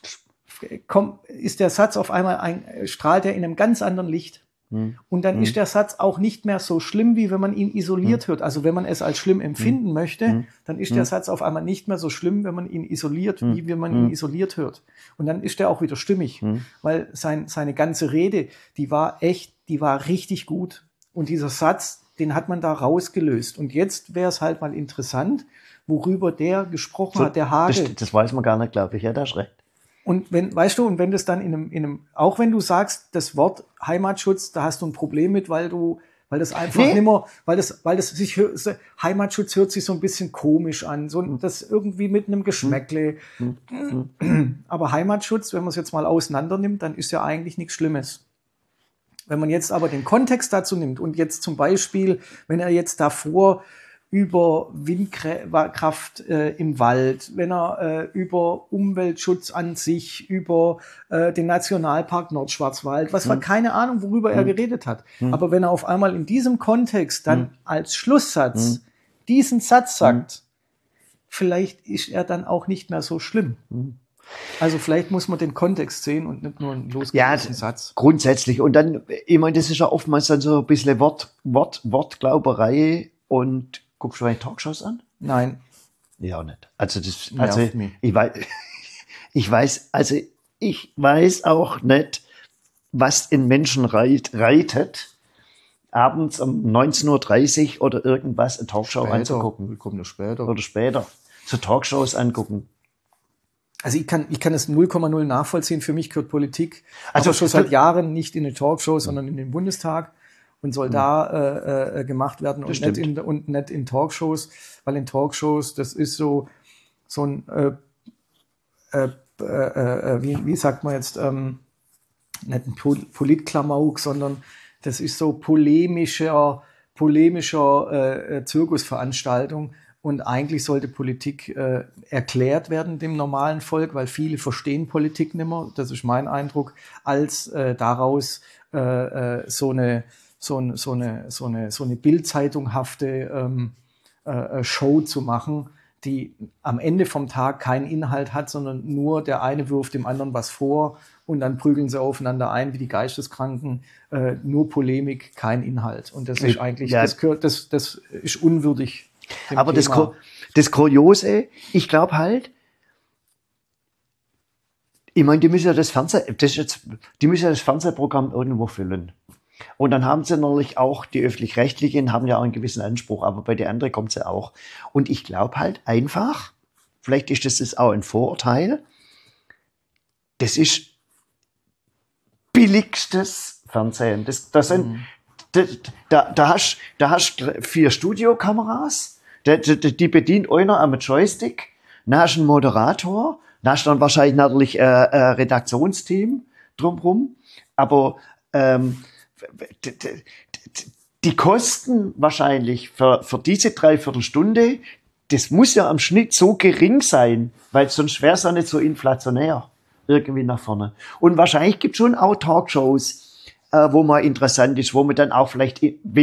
auf einmal strahlt er in einem ganz anderen Licht. Und dann ist der Satz auch nicht mehr so schlimm, wie wenn man ihn isoliert hört. Also wenn man es als schlimm empfinden möchte, dann ist der Satz auf einmal nicht mehr so schlimm, wenn man ihn isoliert, wie wenn man ihn isoliert hört. Und dann ist der auch wieder stimmig, weil seine ganze Rede, die war richtig gut. Und dieser Satz, den hat man da rausgelöst. Und jetzt wäre es halt mal interessant, worüber der gesprochen hat, der Hagel. Das weiß man gar nicht, glaube ich. Ja, das ist recht. Und wenn das dann in einem, auch wenn du sagst, das Wort Heimatschutz, da hast du ein Problem mit, weil das einfach nimmer, Heimatschutz hört sich so ein bisschen komisch an, so das irgendwie mit einem Geschmäckle. Aber Heimatschutz, wenn man es jetzt mal auseinander nimmt, dann ist ja eigentlich nichts Schlimmes. Wenn man jetzt aber den Kontext dazu nimmt und jetzt zum Beispiel, wenn er jetzt davor über Windkraft im Wald, wenn er über Umweltschutz an sich, über den Nationalpark Nordschwarzwald, keine Ahnung, worüber er geredet hat. Aber wenn er auf einmal in diesem Kontext dann als Schlusssatz diesen Satz sagt, vielleicht ist er dann auch nicht mehr so schlimm. Also vielleicht muss man den Kontext sehen und nicht nur einen losgelösten Satz. Grundsätzlich. Und dann, ich meine, das ist ja oftmals dann so ein bisschen Wortglauberei und guckst du meine Talkshows an? Nein. Ja, auch nicht. Ich weiß auch nicht, was in Menschen reitet, abends um 19:30 Uhr oder irgendwas eine Talkshow anzugucken. Wir kommen später. Oder später. So Talkshows angucken. Also ich kann es 0,0 nachvollziehen. Für mich gehört Politik also schon seit Jahren nicht in eine Talkshow, sondern in den Bundestag. Und soll da gemacht werden und nicht in Talkshows, weil in Talkshows, das ist so ein, wie sagt man jetzt, nicht ein Politklamauk, sondern das ist so polemischer Zirkusveranstaltung. Und eigentlich sollte Politik erklärt werden dem normalen Volk, weil viele verstehen Politik nicht mehr, das ist mein Eindruck, als daraus so eine Bild-Zeitung-hafte Show zu machen, die am Ende vom Tag keinen Inhalt hat, sondern nur der eine wirft dem anderen was vor und dann prügeln sie aufeinander ein wie die Geisteskranken. Nur Polemik, kein Inhalt. Und das ist eigentlich, das ist unwürdig. Aber das Kuriose, ich glaube halt, Ich meine, die müssen ja das Fernsehprogramm irgendwo füllen. Und dann haben sie natürlich auch, die Öffentlich-Rechtlichen haben ja auch einen gewissen Anspruch, aber bei den anderen kommt sie auch. Und ich glaube halt einfach, vielleicht ist das auch ein Vorurteil, das ist billigstes Fernsehen. Da hast 4 Studiokameras, die bedient einer am Joystick, dann hast du einen Moderator, dann hast du dann wahrscheinlich natürlich ein Redaktionsteam drumherum, aber die Kosten wahrscheinlich für diese 3/4 Stunde, das muss ja am Schnitt so gering sein, weil sonst wäre es ja nicht so inflationär irgendwie nach vorne. Und wahrscheinlich gibt es schon auch Talkshows, wo man interessant ist, wo man dann auch vielleicht,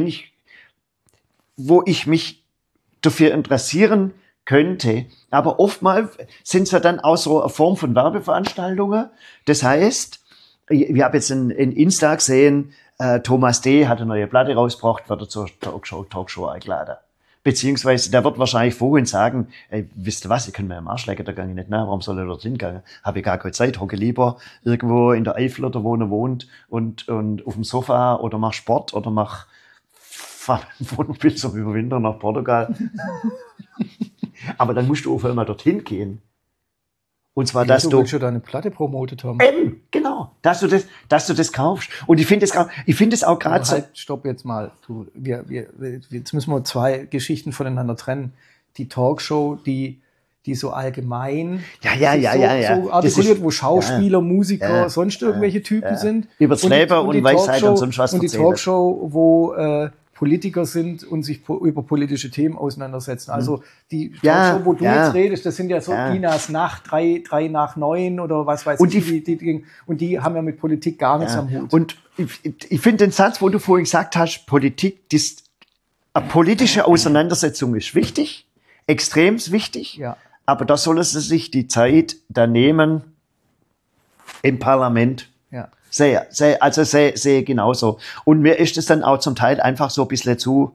wo ich mich dafür interessieren könnte. Aber oftmals sind es ja dann auch so eine Form von Werbeveranstaltungen. Das heißt, ich habe jetzt in Insta gesehen, Thomas D. hat eine neue Platte rausgebracht, wird er zur Talkshow eingeladen. Beziehungsweise, der wird wahrscheinlich vorhin sagen, ey, wisst ihr was, ich kann mir am Arsch lecken, da gehe ich nicht nach, warum soll ich dort hingegangen? Habe ich gar keine Zeit, hocke lieber irgendwo in der Eifel oder wo er wohnt und auf dem Sofa oder mach Sport oder fahr mit dem Wohnmobil zum Überwintern nach Portugal. Aber dann musst du auf einmal dorthin gehen. Und zwar, dass du schon deine Platte promotet haben. Eben, genau, dass du das kaufst. Und ich finde es auch gerade so. Halt, stopp jetzt mal. Jetzt müssen wir 2 Geschichten voneinander trennen. Die Talkshow, die so allgemein so artikuliert, wo Schauspieler, Musiker, sonst irgendwelche Typen sind. Übers Leben und Weisheit und sonst was erzählen. Und die Talkshow, wo Politiker sind und sich über politische Themen auseinandersetzen. Also die Talkshow, wo du jetzt redest, das sind ja so Inas Nacht, 3 nach 9 oder was weiß ich. Und die haben ja mit Politik gar nichts am Hut. Und ich finde den Satz, wo du vorhin gesagt hast, eine politische Auseinandersetzung ist wichtig, extrem wichtig, aber da sollen sie sich die Zeit da nehmen im Parlament. Sehe genauso. Und mir ist es dann auch zum Teil einfach so ein bisschen zu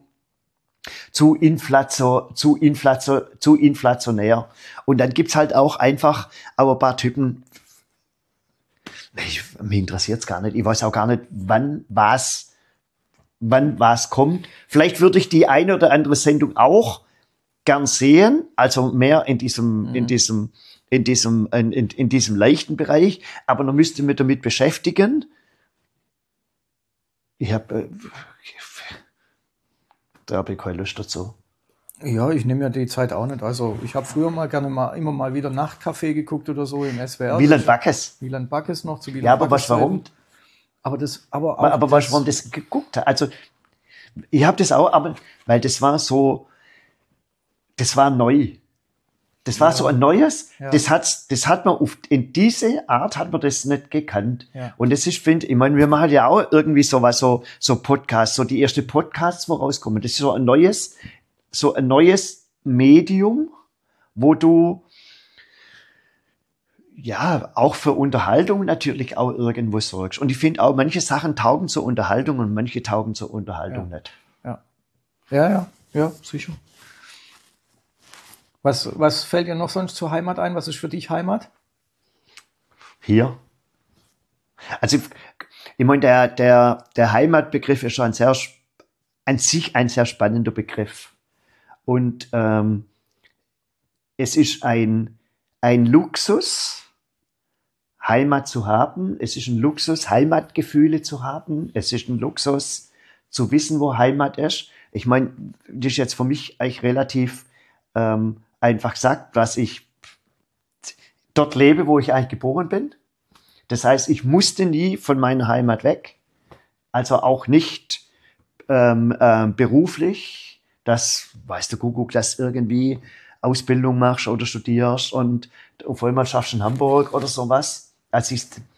inflationär. Und dann gibt's halt auch einfach ein paar Typen, mich interessiert's gar nicht. Ich weiß auch gar nicht, wann was kommt. Vielleicht würde ich die eine oder andere Sendung auch gern sehen, also mehr in diesem leichten Bereich, aber man müsste mich damit beschäftigen. Da habe ich keine Lust dazu. Ja, ich nehme ja die Zeit auch nicht. Also ich habe früher immer mal wieder Nachtcafé geguckt oder so im SWR. Wieland Backes noch zu Wieland Ja, aber weißt du warum? Aber weißt du, warum das geguckt hat? Also ich habe das auch, aber weil das war neu. Das war so ein Neues, das hat man in diese Art hat man das nicht gekannt. Ja. Und das ist, ich meine, wir machen ja auch irgendwie sowas, so Podcasts, so die erste Podcasts, wo rauskommen. Das ist so ein neues Medium, wo du, auch für Unterhaltung natürlich auch irgendwo sorgst. Und ich finde auch, manche Sachen taugen zur Unterhaltung und manche taugen zur Unterhaltung nicht. Ja, sicher. Was fällt dir noch sonst zur Heimat ein? Was ist für dich Heimat? Hier. Also, ich meine, der Heimatbegriff ist schon an sich ein sehr spannender Begriff. Und es ist ein Luxus, Heimat zu haben. Es ist ein Luxus, Heimatgefühle zu haben. Es ist ein Luxus, zu wissen, wo Heimat ist. Ich meine, das ist jetzt für mich eigentlich relativ einfach gesagt, dass ich dort lebe, wo ich eigentlich geboren bin. Das heißt, ich musste nie von meiner Heimat weg. Also auch nicht beruflich, dass, weißt du, Kuckuck, dass irgendwie Ausbildung machst oder studierst und auf einmal schaffst du in Hamburg oder sowas. Also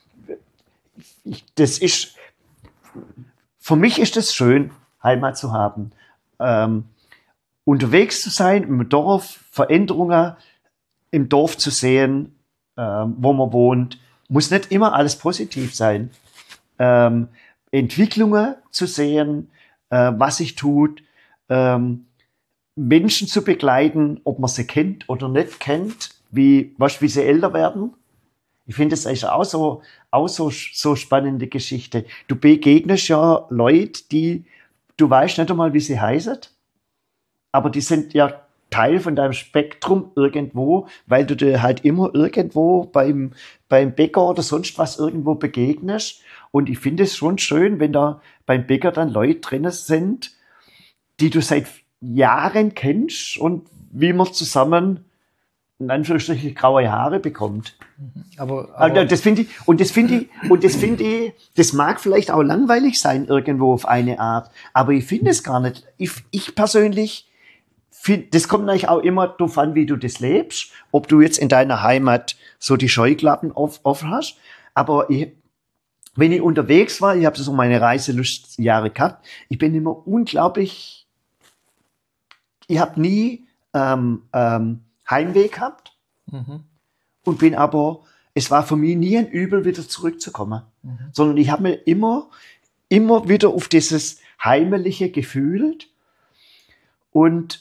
für mich ist es schön, Heimat zu haben. Unterwegs zu sein, im Dorf, Veränderungen im Dorf zu sehen, wo man wohnt, muss nicht immer alles positiv sein. Entwicklungen zu sehen, was sich tut, Menschen zu begleiten, ob man sie kennt oder nicht kennt, wie sie älter werden. Ich finde, das ist so spannende Geschichte. Du begegnest ja Leute, die, du weißt nicht einmal, wie sie heißen, aber die sind ja Teil von deinem Spektrum irgendwo, weil du dir halt immer irgendwo beim Bäcker oder sonst was irgendwo begegnest. Und ich finde es schon schön, wenn da beim Bäcker dann Leute drin sind, die du seit Jahren kennst und wie man zusammen in Anführungsstrichen graue Haare bekommt. Aber das finde ich, das mag vielleicht auch langweilig sein irgendwo auf eine Art, aber ich finde es gar nicht. Ich persönlich finde, das kommt natürlich auch immer darauf an, wie du das lebst, ob du jetzt in deiner Heimat so die Scheuklappen offen hast, aber wenn ich unterwegs war, ich habe so meine Reiselustjahre gehabt, ich bin immer unglaublich, ich habe nie Heimweh gehabt und bin aber, es war für mich nie ein Übel, wieder zurückzukommen, sondern ich habe mir immer wieder auf dieses Heimelige gefühlt und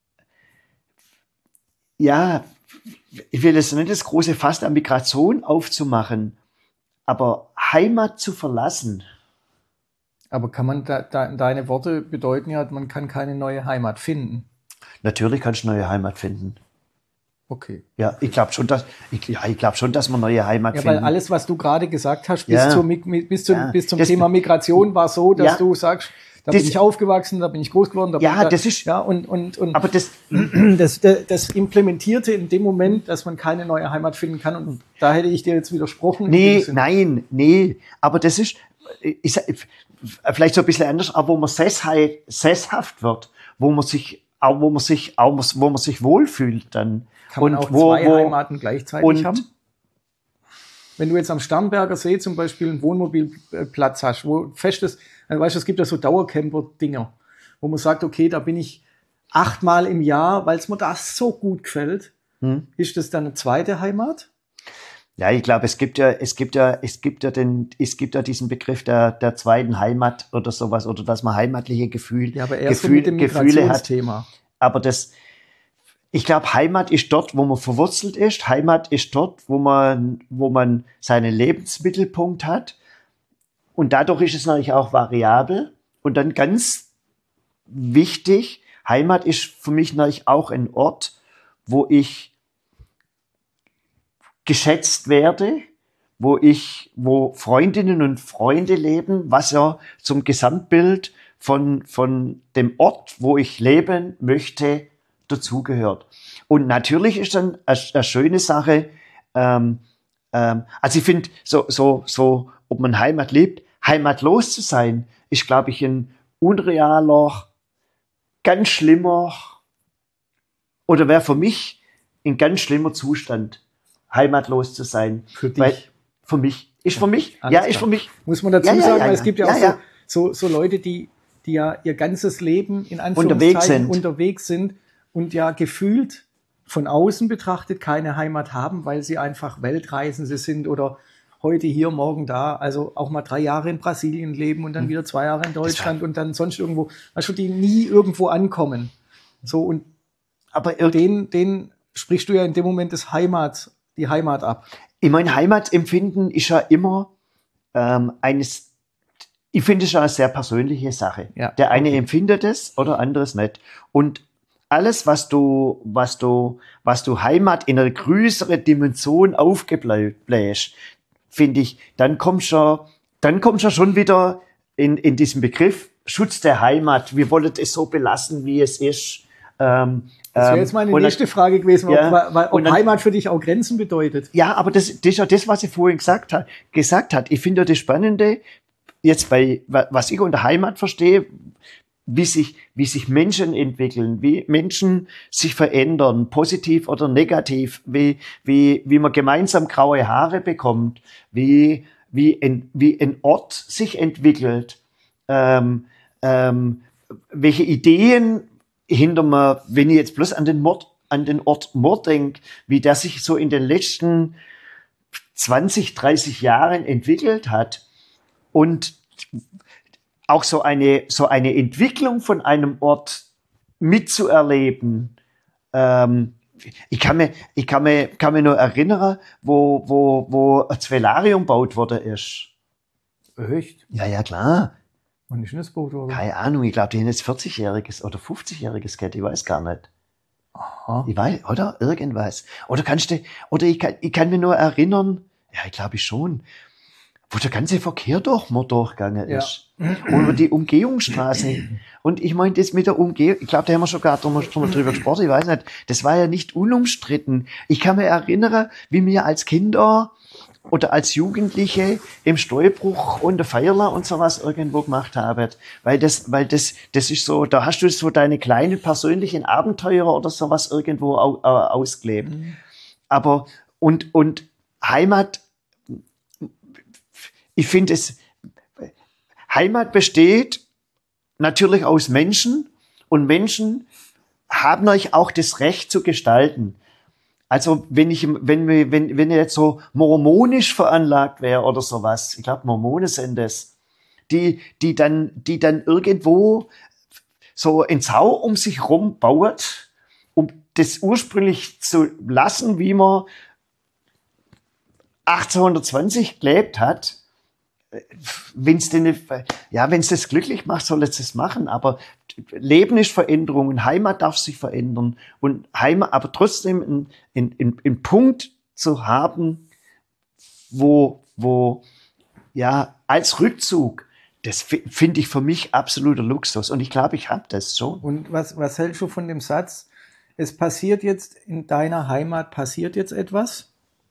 ja, ich will jetzt nicht das große Fass der Migration aufzumachen, aber Heimat zu verlassen. Aber kann man deine Worte bedeuten ja, man kann keine neue Heimat finden. Natürlich kannst du neue Heimat finden. Okay. Ja, ich glaube schon, dass man neue Heimat finden. Ja, weil alles, was du gerade gesagt hast, bis zum Thema Migration war so, dass du sagst, da bin ich aufgewachsen, da bin ich groß geworden. Aber das implementierte in dem Moment, dass man keine neue Heimat finden kann. Und da hätte ich dir jetzt widersprochen. Nee. Aber das ist vielleicht so ein bisschen anders, aber wo man sesshaft wird, wo man sich wohlfühlt dann. Kann man auch zwei Heimaten gleichzeitig haben? Wenn du jetzt am Starnberger See zum Beispiel einen Wohnmobilplatz hast, wo festes, weißt du, es gibt ja so Dauercamper-Dinger, wo man sagt, okay, da bin ich 8-mal im Jahr, weil es mir da so gut gefällt. Ist das dann eine zweite Heimat? Ja, ich glaube, es gibt ja diesen Begriff der zweiten Heimat oder sowas, oder dass man heimatliche Gefühle mit dem Migrationsthema. Aber ich glaube, Heimat ist dort, wo man verwurzelt ist. Heimat ist dort, wo man seinen Lebensmittelpunkt hat. Und dadurch ist es natürlich auch variabel. Und dann ganz wichtig, Heimat ist für mich natürlich auch ein Ort, wo ich geschätzt werde, wo Freundinnen und Freunde leben, was ja zum Gesamtbild von dem Ort, wo ich leben möchte, dazugehört. Und natürlich ist dann eine schöne Sache, also ich finde, so, ob man Heimat lebt, heimatlos zu sein, ist, glaube ich, ein unrealer, ganz schlimmer, oder wäre für mich ein ganz schlimmer Zustand, heimatlos zu sein. Für dich? Für mich. Ist für mich? Ja, ist für mich. Muss man dazu sagen, weil es gibt ja auch so Leute, die ja ihr ganzes Leben in Anführungszeichen unterwegs sind und ja gefühlt von außen betrachtet keine Heimat haben, weil sie einfach Weltreisende sind oder heute hier, morgen da, also auch mal 3 Jahre in Brasilien leben und dann wieder 2 Jahre in Deutschland und dann sonst irgendwo, weißt du, die nie irgendwo ankommen. So, und aber den sprichst du ja in dem Moment die Heimat ab. Ich meine, Heimatempfinden ist ja immer ich finde es schon eine sehr persönliche Sache. Ja, der eine empfindet es oder anderes nicht. Und alles, was du Heimat in einer größeren Dimension aufgebläst, finde ich, dann kommst du schon wieder in diesen Begriff Schutz der Heimat. Wir wollen es so belassen, wie es ist. Das wäre jetzt meine nächste Frage gewesen, ob Heimat für dich auch Grenzen bedeutet. Ja, aber das ist ja das, was ich vorhin gesagt hat. Ich finde das Spannende, jetzt was ich unter Heimat verstehe, wie sich Menschen entwickeln, wie Menschen sich verändern, positiv oder negativ, wie man gemeinsam graue Haare bekommt, wie ein Ort sich entwickelt, welche Ideen hinter mir, wenn ich jetzt bloß an den Ort Mord denke, wie der sich so in den letzten 20, 30 Jahren entwickelt hat und auch so eine Entwicklung von einem Ort mitzuerleben, kann mich nur erinnern, wo ein Velarium gebaut worden ist. Echt? Ja, klar. Wann ist denn das gebaut worden? Keine Ahnung, ich glaube, die haben jetzt 40-jähriges oder 50-jähriges gehabt, ich weiß gar nicht. Aha. Ich weiß, oder? Irgendwas. Oder ich kann mich nur erinnern, ja, ich glaube schon, wo der ganze Verkehr durchgegangen ist. Und über die Umgehungsstraße. Und ich meine, das mit der Umgehung, ich glaube, da haben wir schon gar drüber gesprochen, ich weiß nicht, das war ja nicht unumstritten. Ich kann mich erinnern, wie wir als Kinder oder als Jugendliche im Steuerbruch und der Feierler und sowas irgendwo gemacht haben. Weil das ist so, da hast du so deine kleinen persönlichen Abenteuer oder sowas irgendwo ausgelebt. Aber, und Heimat, ich finde Heimat besteht natürlich aus Menschen und Menschen haben euch auch das Recht zu gestalten. Also wenn ich jetzt so mormonisch veranlagt wäre oder sowas, ich glaube Mormonen sind das, die dann irgendwo so ein Zau um sich rum baut, um das ursprünglich zu lassen, wie man 1820 gelebt hat. Wenn's das glücklich macht, soll es das machen, aber Leben ist Veränderung und Heimat darf sich verändern und Heimat, aber trotzdem einen Punkt zu haben, wo als Rückzug, das finde ich für mich absoluter Luxus und ich glaube, ich habe das schon. Und was hältst du von dem Satz, es passiert jetzt in deiner Heimat, passiert jetzt etwas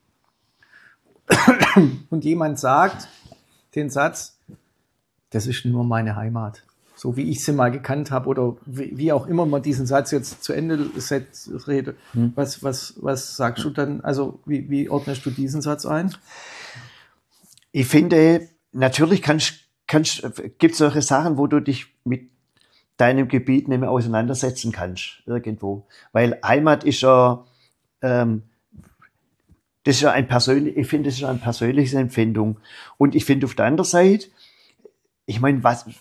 und jemand sagt den Satz, das ist nur meine Heimat. So wie ich sie mal gekannt habe oder wie auch immer man diesen Satz jetzt zu Ende redet. Was sagst du dann, also wie ordnest du diesen Satz ein? Ich finde, natürlich gibt es solche Sachen, wo du dich mit deinem Gebiet nicht mehr auseinandersetzen kannst, irgendwo. Weil Heimat ist ja, das ist ja ich finde, das ist eine persönliche Empfindung. Und ich finde auf der anderen Seite, ich meine,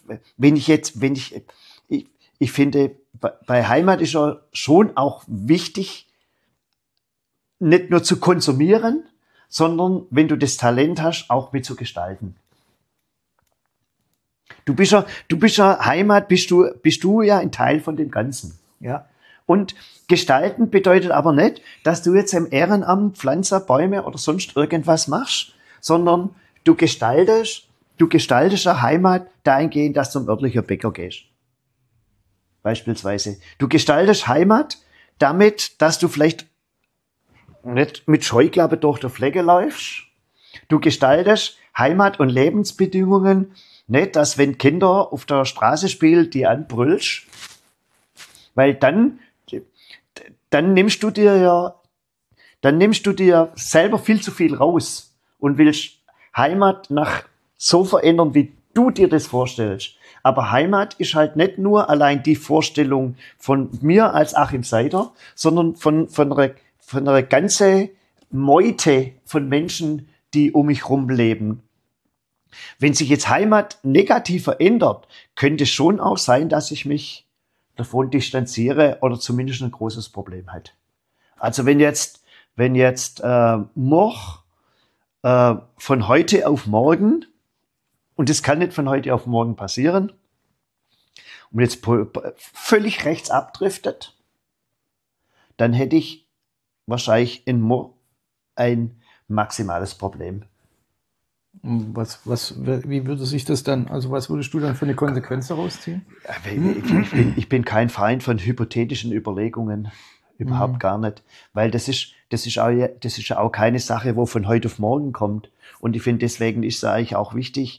ich finde, bei Heimat ist ja schon auch wichtig, nicht nur zu konsumieren, sondern wenn du das Talent hast, auch mitzugestalten. Du bist ja Heimat, bist du ja ein Teil von dem Ganzen. Ja. Und gestalten bedeutet aber nicht, dass du jetzt im Ehrenamt Pflanzen, Bäume oder sonst irgendwas machst, sondern du gestaltest eine Heimat dahingehend, dass du zum örtlichen Bäcker gehst. Beispielsweise. Du gestaltest Heimat damit, dass du vielleicht nicht mit Scheuklappe durch die Flecke läufst. Du gestaltest Heimat und Lebensbedingungen nicht, dass wenn Kinder auf der Straße spielen, die anbrüllst, weil dann nimmst du dir selber viel zu viel raus und willst Heimat so verändern, wie du dir das vorstellst. Aber Heimat ist halt nicht nur allein die Vorstellung von mir als Achim Seider, sondern von einer ganzen Meute von Menschen, die um mich herum leben. Wenn sich jetzt Heimat negativ verändert, könnte es schon auch sein, dass ich mich davon distanziere oder zumindest ein großes Problem hat. Also wenn jetzt noch von heute auf morgen, und das kann nicht von heute auf morgen passieren, und jetzt völlig rechts abdriftet, dann hätte ich wahrscheinlich ein maximales Problem. Wie würde sich das dann, also was würdest du dann für eine Konsequenz daraus ziehen? Ich bin kein Feind von hypothetischen Überlegungen. Überhaupt gar nicht. Weil das ist ja auch keine Sache, wo von heute auf morgen kommt. Und ich finde, deswegen ist es eigentlich auch wichtig,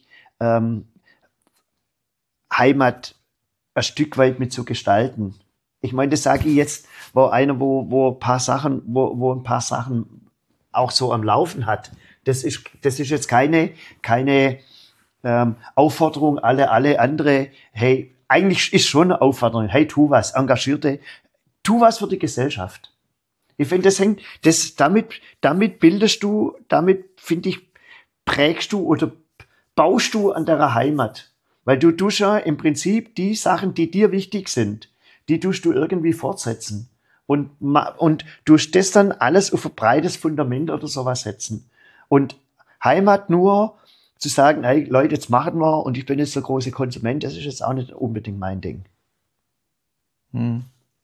Heimat ein Stück weit mit zu gestalten. Ich meine, das sage ich jetzt, wo ein paar Sachen auch so am Laufen hat. Das ist jetzt keine Aufforderung, alle andere, hey, eigentlich ist schon eine Aufforderung, hey, tu was, Engagierte, tu was für die Gesellschaft. Ich finde, damit bildest du, finde ich, prägst du oder baust du an deiner Heimat. Weil du tust ja im Prinzip die Sachen, die dir wichtig sind, die tust du irgendwie fortsetzen. und tust das dann alles auf ein breites Fundament oder sowas setzen. Und Heimat nur zu sagen, hey Leute, jetzt machen wir und ich bin jetzt der große Konsument, das ist jetzt auch nicht unbedingt mein Ding. Hm.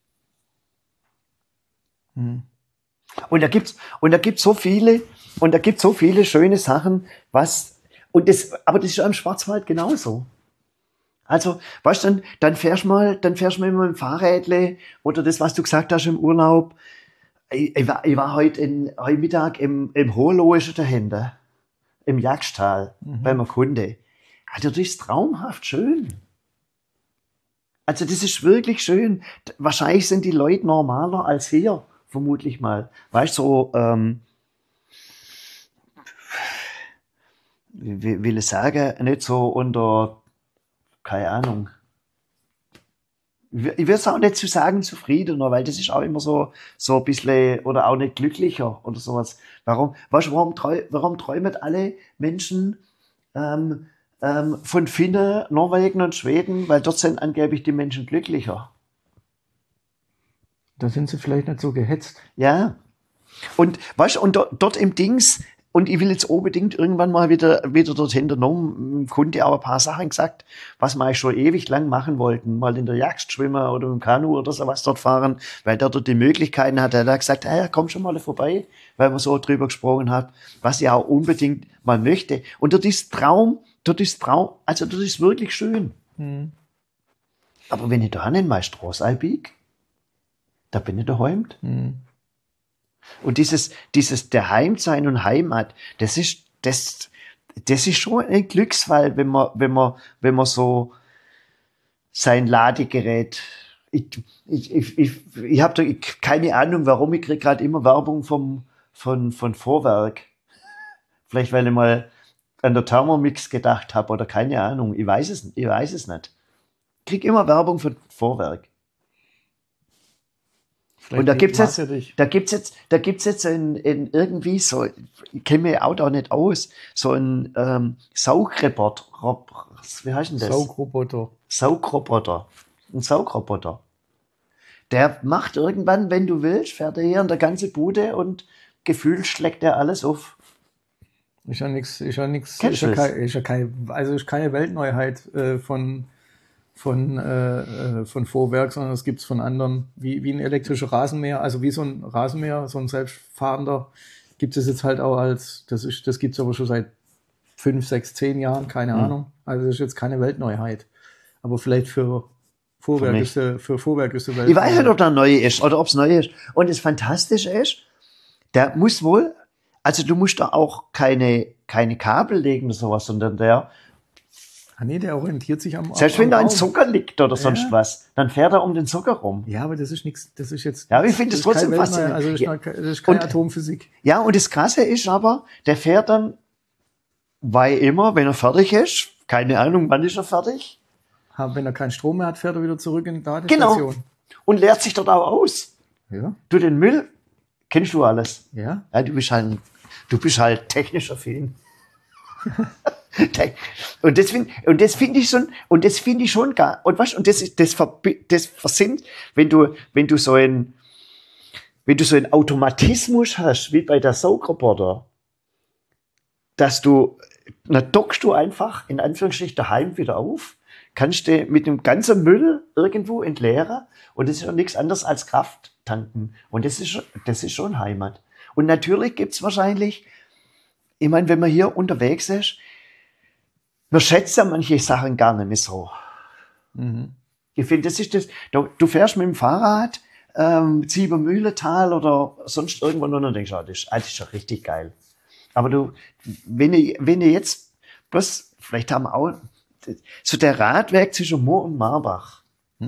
Und da gibt's so viele schöne Sachen, aber das ist auch im Schwarzwald genauso. Also, weißt du, dann fährst du mal immer mit dem Fahrrädle oder das, was du gesagt hast im Urlaub. Ich war heute Mittag im Hohenloischen dahinter, im Jagsttal, bei einem Kunde. Also, das ist traumhaft schön. Also, das ist wirklich schön. Wahrscheinlich sind die Leute normaler als hier, vermutlich mal. Weißt du, so, wie will ich sagen, nicht so unter, keine Ahnung. Ich würde es auch nicht zu sagen zufriedener, weil das ist auch immer so ein bisschen, oder auch nicht glücklicher oder sowas. Warum träumen alle Menschen von Finnen, Norwegen und Schweden? Weil dort sind angeblich die Menschen glücklicher. Da sind sie vielleicht nicht so gehetzt. Ja. Und weißt du, und dort im Dings, und ich will jetzt unbedingt irgendwann mal wieder dorthin, der Kunde auch ein paar Sachen gesagt, was wir eigentlich schon ewig lang machen wollten, mal in der Jagd schwimmen oder im Kanu oder sowas dort fahren, weil der dort die Möglichkeiten hat. Er hat gesagt, ja, komm schon mal vorbei, weil man so drüber gesprochen hat, was ich auch unbedingt mal möchte. Und dort ist Traum, also dort ist wirklich schön. Aber wenn ich da in meine Straße einbiege, da bin ich daheim. Und dieses Daheimsein und Heimat, das ist schon ein Glücksfall, wenn man so sein Ladegerät, ich habe da keine Ahnung, warum, ich kriege gerade immer Werbung von Vorwerk. Vielleicht, weil ich mal an der Thermomix gedacht habe oder keine Ahnung, ich weiß es nicht. Ich kriege immer Werbung von Vorwerk. Und da gibt's jetzt in irgendwie so, ich kenne mich auch da nicht aus, so ein Saugroboter. Wie heißt denn das? Saugroboter. Ein Saugroboter. Der macht irgendwann, wenn du willst, fährt er hier in der ganze Bude und gefühlt schlägt er alles auf. Ist keine Weltneuheit von Vorwerk, sondern es gibt es von anderen, wie ein elektrischer Rasenmäher, also wie so ein Rasenmäher, so ein selbstfahrender, gibt es jetzt halt auch das gibt es aber schon seit 5, 6, 10 Jahren, keine Ahnung. Also das ist jetzt keine Weltneuheit. Aber vielleicht für Vorwerk ist der Weltneuheit. Ich weiß nicht, ob der neu ist oder ob es neu ist. Und das Fantastische ist, der muss wohl, also du musst da auch keine Kabel legen oder sowas, sondern der der orientiert sich am Selbst wenn da ein Zucker liegt oder sonst was, dann fährt er um den Zucker rum. Ja, aber das ist nichts, das ist jetzt... Ja, ich finde das trotzdem faszinierend. Also das ist keine Atomphysik. Ja, und das Krasse ist aber, der fährt dann, weil immer, wenn er fertig ist, keine Ahnung, wann ist er fertig? Wenn er keinen Strom mehr hat, fährt er wieder zurück in die Ladestation. Genau. Und leert sich dort auch aus. Ja. Du, den Müll, kennst du alles. Ja. Ja, du bist halt technisch affin. Und das finde ich schon gar, und was, und das versinnt, wenn du so einen Automatismus hast, wie bei der Saugroboter, dann dockst du einfach, in Anführungsstrichen, daheim wieder auf, kannst du mit dem ganzen Müll irgendwo entleeren, und das ist ja nichts anderes als Kraft tanken. Und das ist schon Heimat. Und natürlich gibt's wahrscheinlich, ich meine, wenn man hier unterwegs ist, man schätzt ja manche Sachen gar nicht mehr so. Ich finde, das ist das, du fährst mit dem Fahrrad, Ziebermühletal oder sonst irgendwo und dann denkst du, das ist ja richtig geil. Aber wenn ich jetzt, bloß, vielleicht haben wir auch, so der Radweg zwischen Moor und Marbach,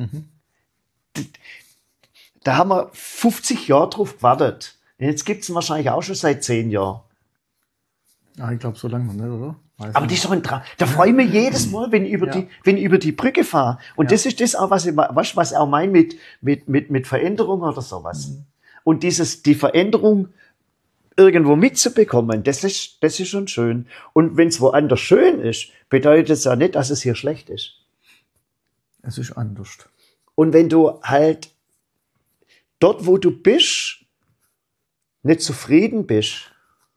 da haben wir 50 Jahre drauf gewartet. Und jetzt gibt's ihn wahrscheinlich auch schon seit 10 Jahren. Ja, ich glaube, so lange noch nicht, oder? Aber das ist doch ein Traum. Da freue ich mich jedes Mal, wenn ich über die Brücke fahre. Und das ist das auch, was ich auch meine mit Veränderung oder sowas. Und die Veränderung irgendwo mitzubekommen, das ist schon schön. Und wenn es woanders schön ist, bedeutet es ja nicht, dass es hier schlecht ist. Es ist anders. Und wenn du halt dort, wo du bist, nicht zufrieden bist,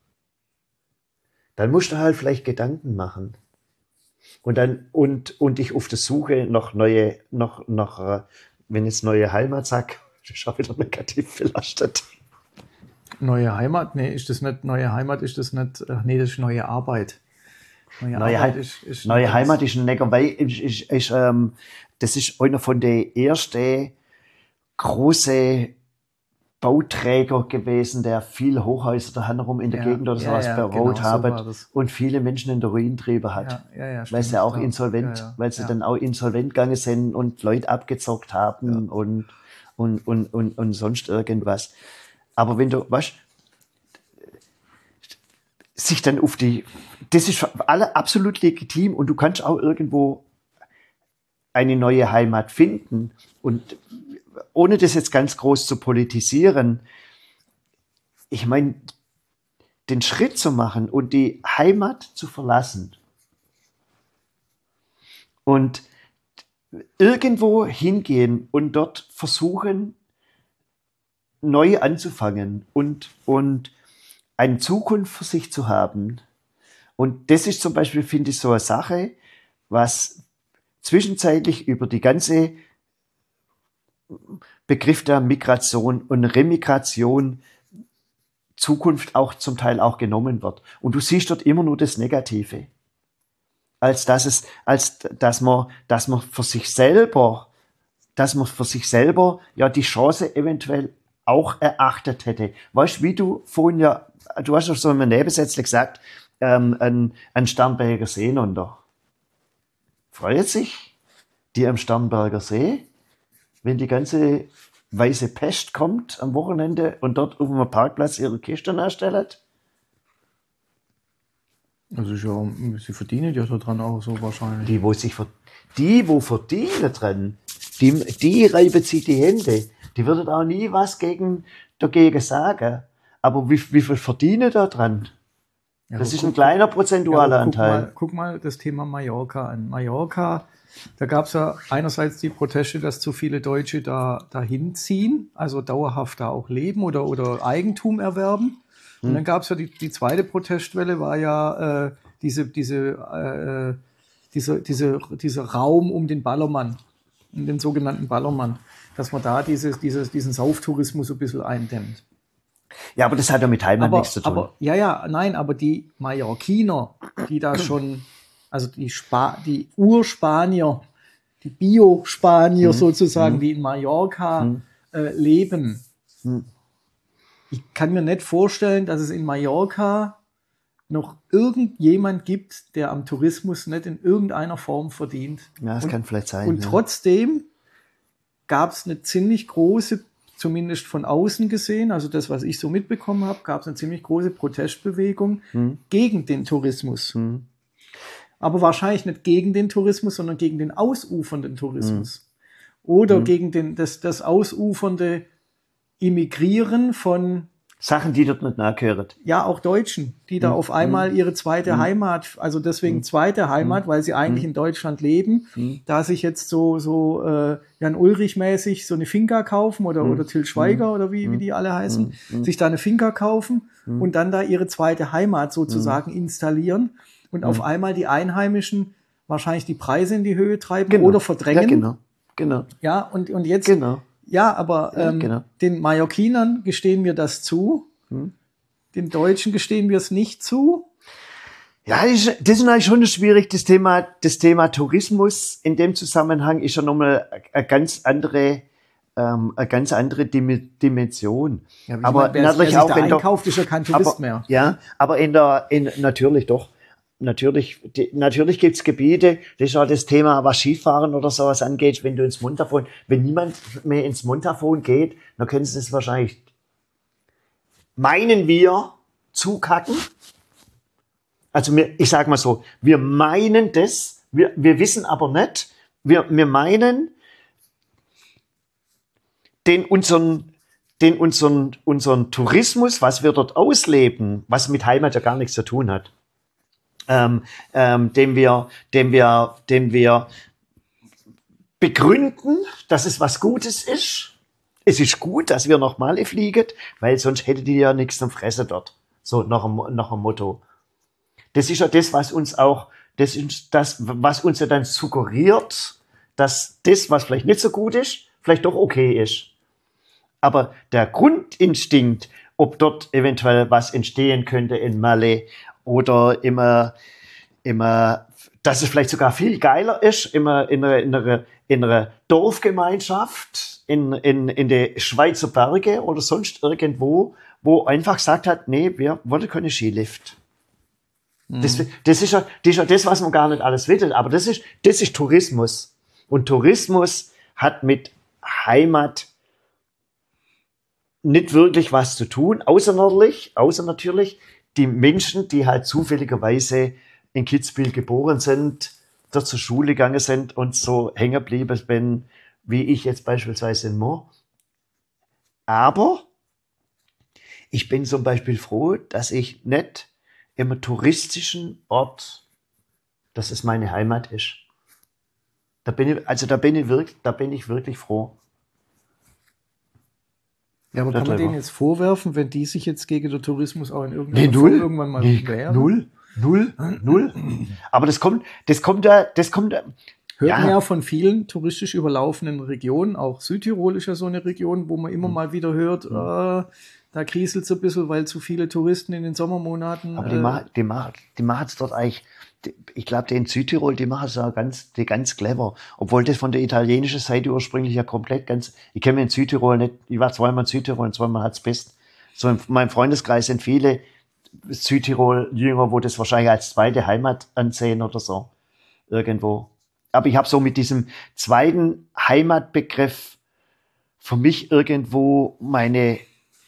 dann musst du halt vielleicht Gedanken machen. Und dich auf der Suche nach wenn jetzt neue Heimat sag, das ist auch wieder negativ belastet. Neue Heimat? Nee, ist das nicht neue Heimat? Ist das nicht, nee, das ist neue Arbeit. Neue Heimat ist ein Neckerwei, das ist einer von den ersten großen Bauträger gewesen, der viel Hochhäuser da herum in der Gegend oder sowas bebaut haben und viele Menschen in der Ruin getrieben hat. Weil sie auch weil sie dann auch insolvent gegangen sind und Leute abgezockt haben und sonst irgendwas. Aber wenn du, weißt, sich dann das ist für alle absolut legitim und du kannst auch irgendwo eine neue Heimat finden und ohne das jetzt ganz groß zu politisieren, ich meine, den Schritt zu machen und die Heimat zu verlassen und irgendwo hingehen und dort versuchen, neu anzufangen und eine Zukunft für sich zu haben. Und das ist zum Beispiel, finde ich, so eine Sache, was zwischenzeitlich über die ganze Begriff der Migration und Remigration Zukunft auch zum Teil auch genommen wird. Und du siehst dort immer nur das Negative. Als dass man für sich selber ja die Chance eventuell auch erachtet hätte. Weißt du, wie du vorhin du hast doch so im Nebensätzle gesagt, ein Starnberger See runter. Freut sich die am Starnberger See, wenn die ganze weiße Pest kommt am Wochenende und dort auf dem Parkplatz ihre Kisten erstellt? Also sie verdienen ja daran auch so wahrscheinlich. Die, wo verdienen dran, die reiben sich die Hände. Die würden auch nie was dagegen sagen. Aber wie viel verdienen da dran? Ja, das ist ein kleiner prozentualer Anteil. Guck mal das Thema Mallorca an. Mallorca, da gab es ja einerseits die Proteste, dass zu viele Deutsche dahin ziehen, also dauerhaft da auch leben oder Eigentum erwerben. Und dann gab es ja die zweite Protestwelle, war ja dieser Raum um den Ballermann, um den sogenannten Ballermann, dass man da diesen Sauftourismus ein bisschen eindämmt. Ja, aber das hat ja mit Heimat nichts zu tun. Aber die Mallorquiner, die da schon, also die Urspanier, die Bio-Spanier sozusagen, die in Mallorca leben, ich kann mir nicht vorstellen, dass es in Mallorca noch irgendjemand gibt, der am Tourismus nicht in irgendeiner Form verdient. Ja, das kann vielleicht sein. Und trotzdem gab es eine ziemlich große, zumindest von außen gesehen, also das, was ich so mitbekommen habe, gab es eine ziemlich große Protestbewegung gegen den Tourismus. Aber wahrscheinlich nicht gegen den Tourismus, sondern gegen den ausufernden Tourismus. Oder gegen das ausufernde Immigrieren von Sachen, die dort nicht nachgehören. Ja, auch Deutschen, die da auf einmal ihre zweite Heimat, also deswegen zweite Heimat, weil sie eigentlich in Deutschland leben, da sich jetzt so Jan Ulrich-mäßig so eine Finca kaufen oder Til Schweiger oder wie die alle heißen, sich da eine Finca kaufen und dann da ihre zweite Heimat sozusagen installieren und auf einmal die Einheimischen wahrscheinlich die Preise in die Höhe treiben oder verdrängen. Ja, genau. Ja, und jetzt... Ja, aber den Mallorquinern gestehen wir das zu, den Deutschen gestehen wir es nicht zu. Ja, das ist eigentlich schon schwierig, das Thema Tourismus. In dem Zusammenhang ist ja nochmal eine ganz andere Dimension. Ja, aber wer sich auch da einkauft, ist ja kein Tourist mehr. Ja, aber natürlich doch. Natürlich gibt's Gebiete, das ist auch das Thema, was Skifahren oder sowas angeht, wenn niemand mehr ins Montafon geht, dann können sie das wahrscheinlich, meinen wir, zukacken. Also ich sag mal so, wir meinen das, wir wissen aber nicht, wir meinen unseren Tourismus, was wir dort ausleben, was mit Heimat ja gar nichts zu tun hat. Den wir begründen, dass es was Gutes ist, es ist gut, dass wir noch Male fliegen, weil sonst hättet ihr ja nichts zum Fressen dort. So nach dem Motto. Das ist ja das, was uns was uns ja dann suggeriert, dass das, was vielleicht nicht so gut ist, vielleicht doch okay ist. Aber der Grundinstinkt, ob dort eventuell was entstehen könnte in Malle oder immer, dass es vielleicht sogar viel geiler ist, immer in einer Dorfgemeinschaft, in den Schweizer Berge oder sonst irgendwo, wo einfach gesagt hat, nee, wir wollen keine Skilift. Das ist ja das, was man gar nicht alles will, aber das ist Tourismus. Und Tourismus hat mit Heimat nicht wirklich was zu tun, außer natürlich die Menschen, die halt zufälligerweise in Kitzbühel geboren sind, dort zur Schule gegangen sind und so hängen geblieben bin, wie ich jetzt beispielsweise in Mo. Aber ich bin zum Beispiel froh, dass ich nicht im touristischen Ort, dass es meine Heimat ist. Da bin ich wirklich froh. Ja, aber kann man denen jetzt vorwerfen, wenn die sich jetzt gegen den Tourismus auch in irgendeiner Form irgendwann mal wehren? Null. Aber das kommt ja. Hört man ja von vielen touristisch überlaufenen Regionen, auch Südtirol ist ja so eine Region, wo man immer mal wieder hört, da kriselt es ein bisschen, weil zu viele Touristen in den Sommermonaten. Aber die machen es dort eigentlich, ich glaube, die in Südtirol, die machen es ja ganz clever. Obwohl das von der italienischen Seite ursprünglich ja komplett ich kenne mich in Südtirol nicht, ich war zweimal in Südtirol und zweimal hat's best. So in meinem Freundeskreis sind viele Südtirol-Jünger, wo das wahrscheinlich als zweite Heimat ansehen oder so. Irgendwo. Aber ich habe so mit diesem zweiten Heimatbegriff für mich irgendwo meine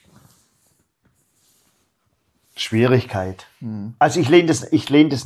Schwierigkeit. Also ich lehne das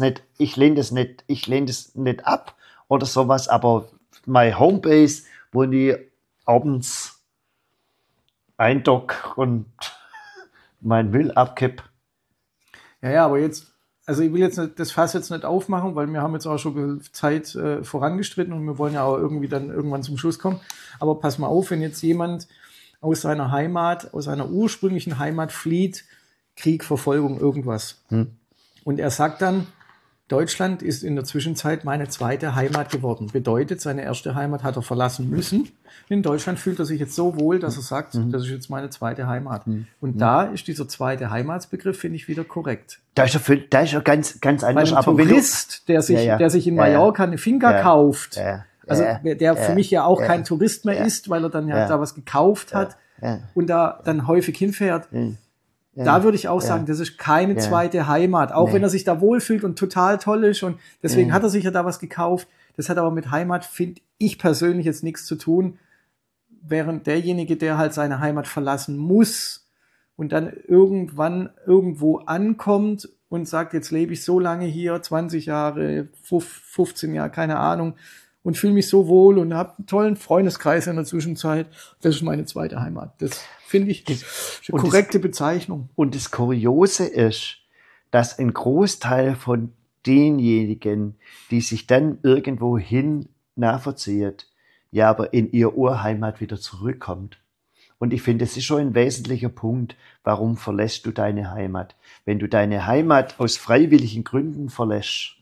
nicht ab oder sowas, aber meine Homebase, wo ich abends eindock und mein Müll abkipp. Ja, aber jetzt, also ich will jetzt das Fass jetzt nicht aufmachen, weil wir haben jetzt auch schon Zeit vorangestritten und wir wollen ja auch irgendwie dann irgendwann zum Schluss kommen. Aber pass mal auf, wenn jetzt jemand aus seiner Heimat, aus seiner ursprünglichen Heimat flieht, Krieg, Verfolgung, irgendwas. Und er sagt dann, Deutschland ist in der Zwischenzeit meine zweite Heimat geworden. Bedeutet, seine erste Heimat hat er verlassen müssen. In Deutschland fühlt er sich jetzt so wohl, dass er sagt, das ist jetzt meine zweite Heimat. Und da ist dieser zweite Heimatsbegriff, finde ich, wieder korrekt. Da ist ja ganz anders. Weil ein Tourist, der sich in Mallorca eine Finca kauft, der für mich ja auch kein Tourist mehr ist, weil er dann da was gekauft hat und da dann häufig hinfährt. Da würde ich auch sagen, das ist keine zweite Heimat. Auch wenn er sich da wohlfühlt und total toll ist und deswegen hat er sich ja da was gekauft. Das hat aber mit Heimat, finde ich persönlich, jetzt nichts zu tun. Während derjenige, der halt seine Heimat verlassen muss und dann irgendwann irgendwo ankommt und sagt, jetzt lebe ich so lange hier, 20 Jahre, 15 Jahre, keine Ahnung, und fühle mich so wohl und habe einen tollen Freundeskreis in der Zwischenzeit. Das ist meine zweite Heimat. Das finde ich eine korrekte Bezeichnung. Und das Kuriose ist, dass ein Großteil von denjenigen, die sich dann irgendwo hin nachvollzieht, ja aber in ihr Urheimat wieder zurückkommt. Und ich finde, das ist schon ein wesentlicher Punkt, warum verlässt du deine Heimat? Wenn du deine Heimat aus freiwilligen Gründen verlässt,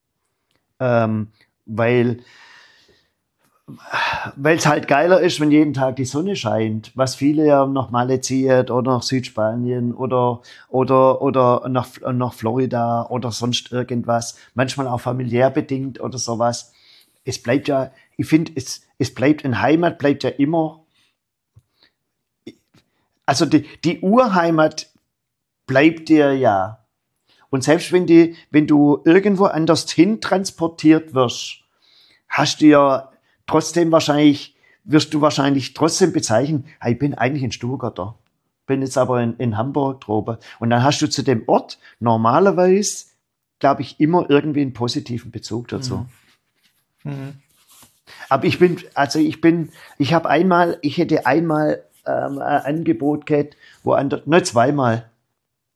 weil es halt geiler ist, wenn jeden Tag die Sonne scheint, was viele ja nach Malle ziehen oder nach Südspanien oder nach Florida oder sonst irgendwas, manchmal auch familiär bedingt oder sowas. Es bleibt ja, ich finde, es bleibt in Heimat, bleibt ja immer, also die Urheimat bleibt dir ja. Und selbst wenn du irgendwo anders hin transportiert wirst, wirst du wahrscheinlich trotzdem bezeichnen, hey, ich bin eigentlich in Stuttgarter, bin jetzt aber in Hamburg droben. Und dann hast du zu dem Ort normalerweise, glaube ich, immer irgendwie einen positiven Bezug dazu. Aber ich hätte einmal ein Angebot gehabt, zweimal,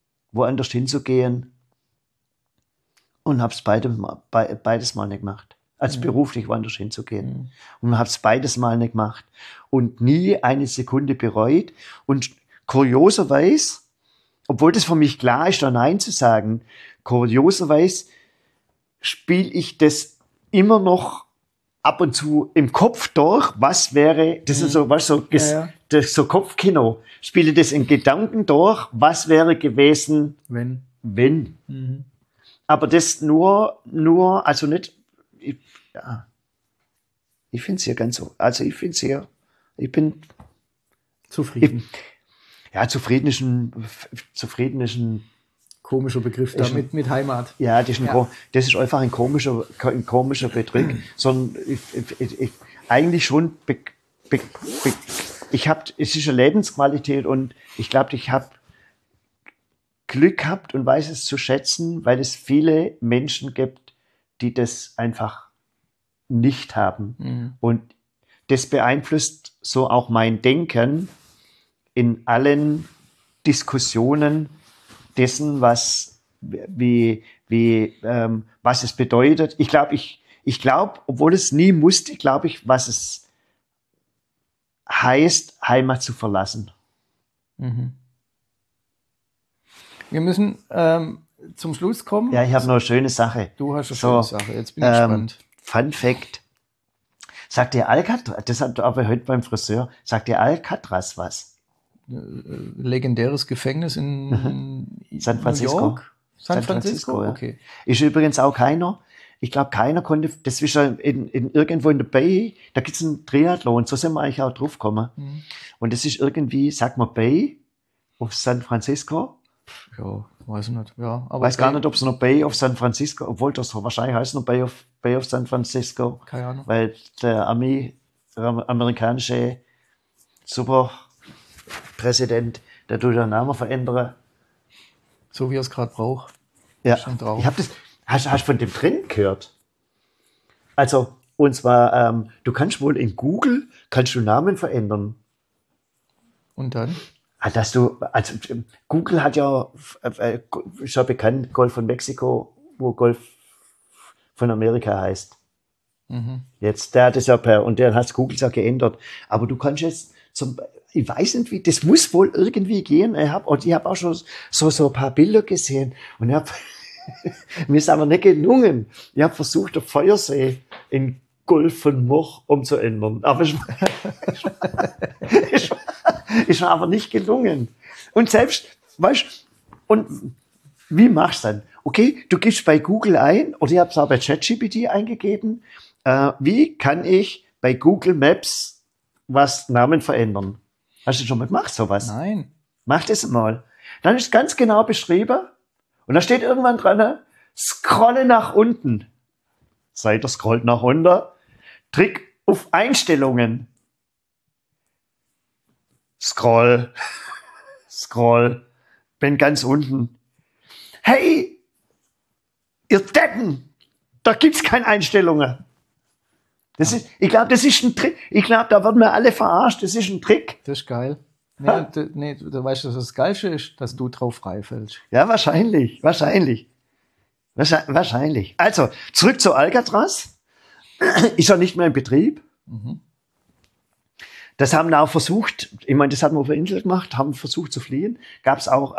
woanders hinzugehen und hab's beides mal nicht gemacht. als beruflich woanders hinzugehen. Und habe es beides mal nicht gemacht und nie eine Sekunde bereut. Und kurioserweise, obwohl das für mich klar ist, da Nein zu sagen, kurioserweise spiele ich das immer noch ab und zu im Kopf durch, was wäre, das ist so, was so, das so Kopfkino, spiele das in Gedanken durch, was wäre gewesen, wenn. Aber das nur, also nicht, ich finde es hier ganz so, also ich finde es hier, ich bin zufrieden. Zufrieden ist ein komischer Begriff da mit Heimat. Ja, das ist einfach ein komischer Begriff, sondern ich eigentlich schon es ist eine Lebensqualität und ich glaube, ich habe Glück gehabt und weiß es zu schätzen, weil es viele Menschen gibt, die das einfach nicht haben. Und das beeinflusst so auch mein Denken in allen Diskussionen dessen, was es bedeutet. Ich glaube, obwohl es nie musste, glaube ich, was es heißt, Heimat zu verlassen. Wir müssen zum Schluss kommen. Ja, ich habe noch eine schöne Sache. Du hast eine schöne Sache. Jetzt bin ich gespannt. Fun Fact. Sagt dir Alcatraz, das hat aber heute beim Friseur, sagt dir Alcatraz was? Legendäres Gefängnis in San Francisco. New York? San Francisco, ja. Okay. Ist übrigens auch keiner, ich glaube, keiner konnte, das ist ja irgendwo in der Bay, da gibt es einen Triathlon, so sind wir eigentlich auch drauf gekommen. Und das ist irgendwie, sagt man Bay auf San Francisco? Ja, weiß ich nicht. Ja, aber weiß gar nicht, ob es noch Bay of San Francisco, obwohl das wahrscheinlich heißt noch Bay of San Francisco. Keine Ahnung. Weil der amerikanische Superpräsident, der tut den Namen verändern. So wie er es gerade braucht. Ja, ich habe das, hast du von dem Trend gehört? Also, und zwar, du kannst wohl in Google, kannst du Namen verändern. Und dann? Also Google hat ja, ist ja bekannt, Golf von Mexiko, wo Golf von Amerika heißt. Jetzt, der hat es ja und der hat Google ja geändert. Aber du kannst jetzt ich weiß nicht wie, das muss wohl irgendwie gehen. Ich habe auch schon so ein paar Bilder gesehen und mir ist aber nicht gelungen. Ich habe versucht, der Feuersee in Golf von Moch umzuändern. Aber ist mir aber nicht gelungen. Und selbst, weißt und wie machst du dann? Okay, du gibst bei Google ein, oder ich habe es auch bei ChatGPT eingegeben, wie kann ich bei Google Maps Namen verändern? Hast du schon mal gemacht, sowas? Nein. Mach das mal. Dann ist ganz genau beschrieben und da steht irgendwann dran, scrolle nach unten. Seite scrollt nach unten. Trick auf Einstellungen. Scroll. Bin ganz unten. Hey, ihr Deppen, da gibt's keine Einstellungen. Ich glaube, das ist ein Trick. Ich glaube, da werden wir alle verarscht. Das ist ein Trick. Das ist geil. Nee, du weißt, dass das Geilste ist, dass du drauf freifällst. Ja, wahrscheinlich. Also, zurück zu Alcatraz. Ist ja nicht mehr in Betrieb. Das haben wir auch versucht, ich meine, das hatten wir auf der Insel gemacht, haben versucht zu fliehen. Gab es auch,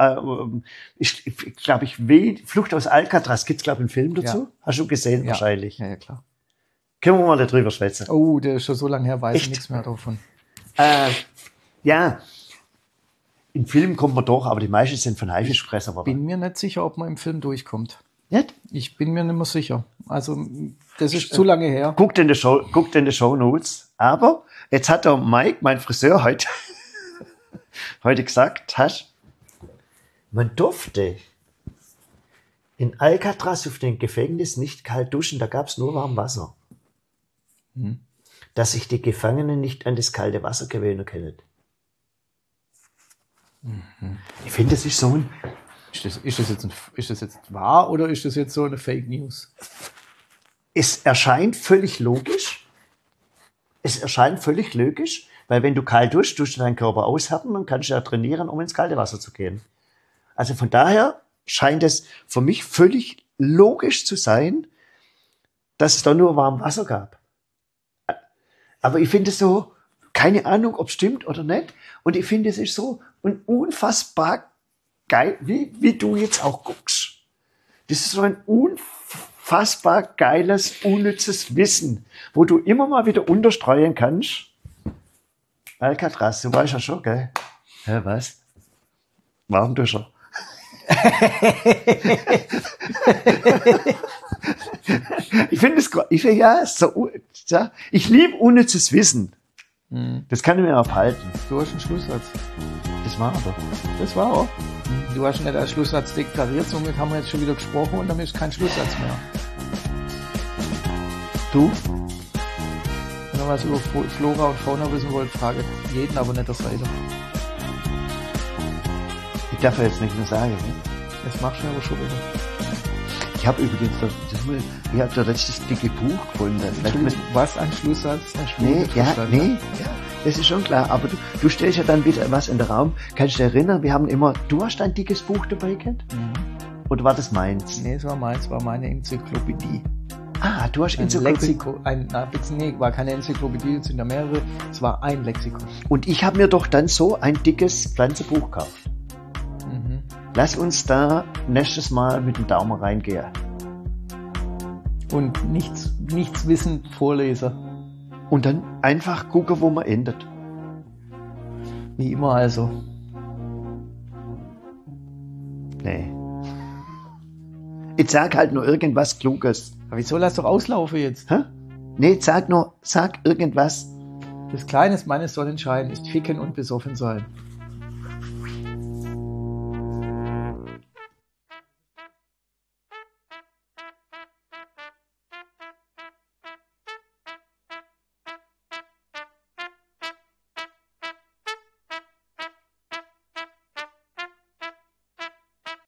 Flucht aus Alcatraz, gibt's glaube ich einen Film dazu? Ja. Hast du gesehen wahrscheinlich? Ja, klar. Können wir mal darüber schwätzen? Oh, der ist schon so lange her, weiß ich nichts mehr davon. Ja, im Film kommt man doch, aber die meisten sind von Haifischfresser. Ich bin mir nicht sicher, ob man im Film durchkommt. Nicht? Ich bin mir nicht mehr sicher. Also, das ist zu lange her. Guckt in die Shownotes. Aber jetzt hat der Mike, mein Friseur, heute gesagt, man durfte in Alcatraz auf dem Gefängnis nicht kalt duschen, da gab es nur warm Wasser. Dass sich die Gefangenen nicht an das kalte Wasser gewöhnen können. Ich finde, das ist so ein... Ist das jetzt wahr oder ist das jetzt so eine Fake News? Es erscheint völlig logisch, weil wenn du kalt duschst, tust du deinen Körper aushärten und kannst ja trainieren, um ins kalte Wasser zu gehen. Also von daher scheint es für mich völlig logisch zu sein, dass es da nur warm Wasser gab. Aber ich finde es so, keine Ahnung, ob es stimmt oder nicht. Und ich finde, es ist so ein unfassbar geil, wie du jetzt auch guckst. Das ist so ein unfassbar geiles, unnützes Wissen, wo du immer mal wieder unterstreuen kannst. Alcatraz, du weißt ja schon, gell? Ja, was? Warum du schon? Ich finde es, ich liebe unnützes Wissen. Das kann ich mir aufhalten. Du hast einen Schlusssatz. Das war aber. Das war auch. Du hast nicht als Schlusssatz deklariert, somit haben wir jetzt schon wieder gesprochen und dann ist kein Schlusssatz mehr. Du? Wenn ihr was über Flora und Fauna wissen wollt, frage jeden, aber nicht der Seite. Ich darf ja jetzt nicht mehr sagen. Ne? Das machst du aber schon wieder. Ich habe übrigens da letztes dicke Buch gefunden. Was, ein Schlusssatz? Nee, das ist schon klar. Aber du stellst ja dann wieder was in den Raum. Kannst du dich erinnern, du hast ein dickes Buch dabei gehabt? Oder war das meins? Nee, es war meins, war meine Enzyklopädie. Ah, du hast Enzyklopädie. War keine Enzyklopädie, es sind ja mehrere. Es war ein Lexikon. Und ich habe mir doch dann so ein dickes Pflanzenbuch gekauft. Lass uns da nächstes Mal mit dem Daumen reingehen. Und nichts wissend vorlesen. Und dann einfach gucken, wo man endet. Wie immer also. Nee. Ich sag halt nur irgendwas Kluges. Aber wieso lass doch auslaufen jetzt? Hä? Nee, sag irgendwas. Das Kleine meines Sonnenschein ist ficken und besoffen sein.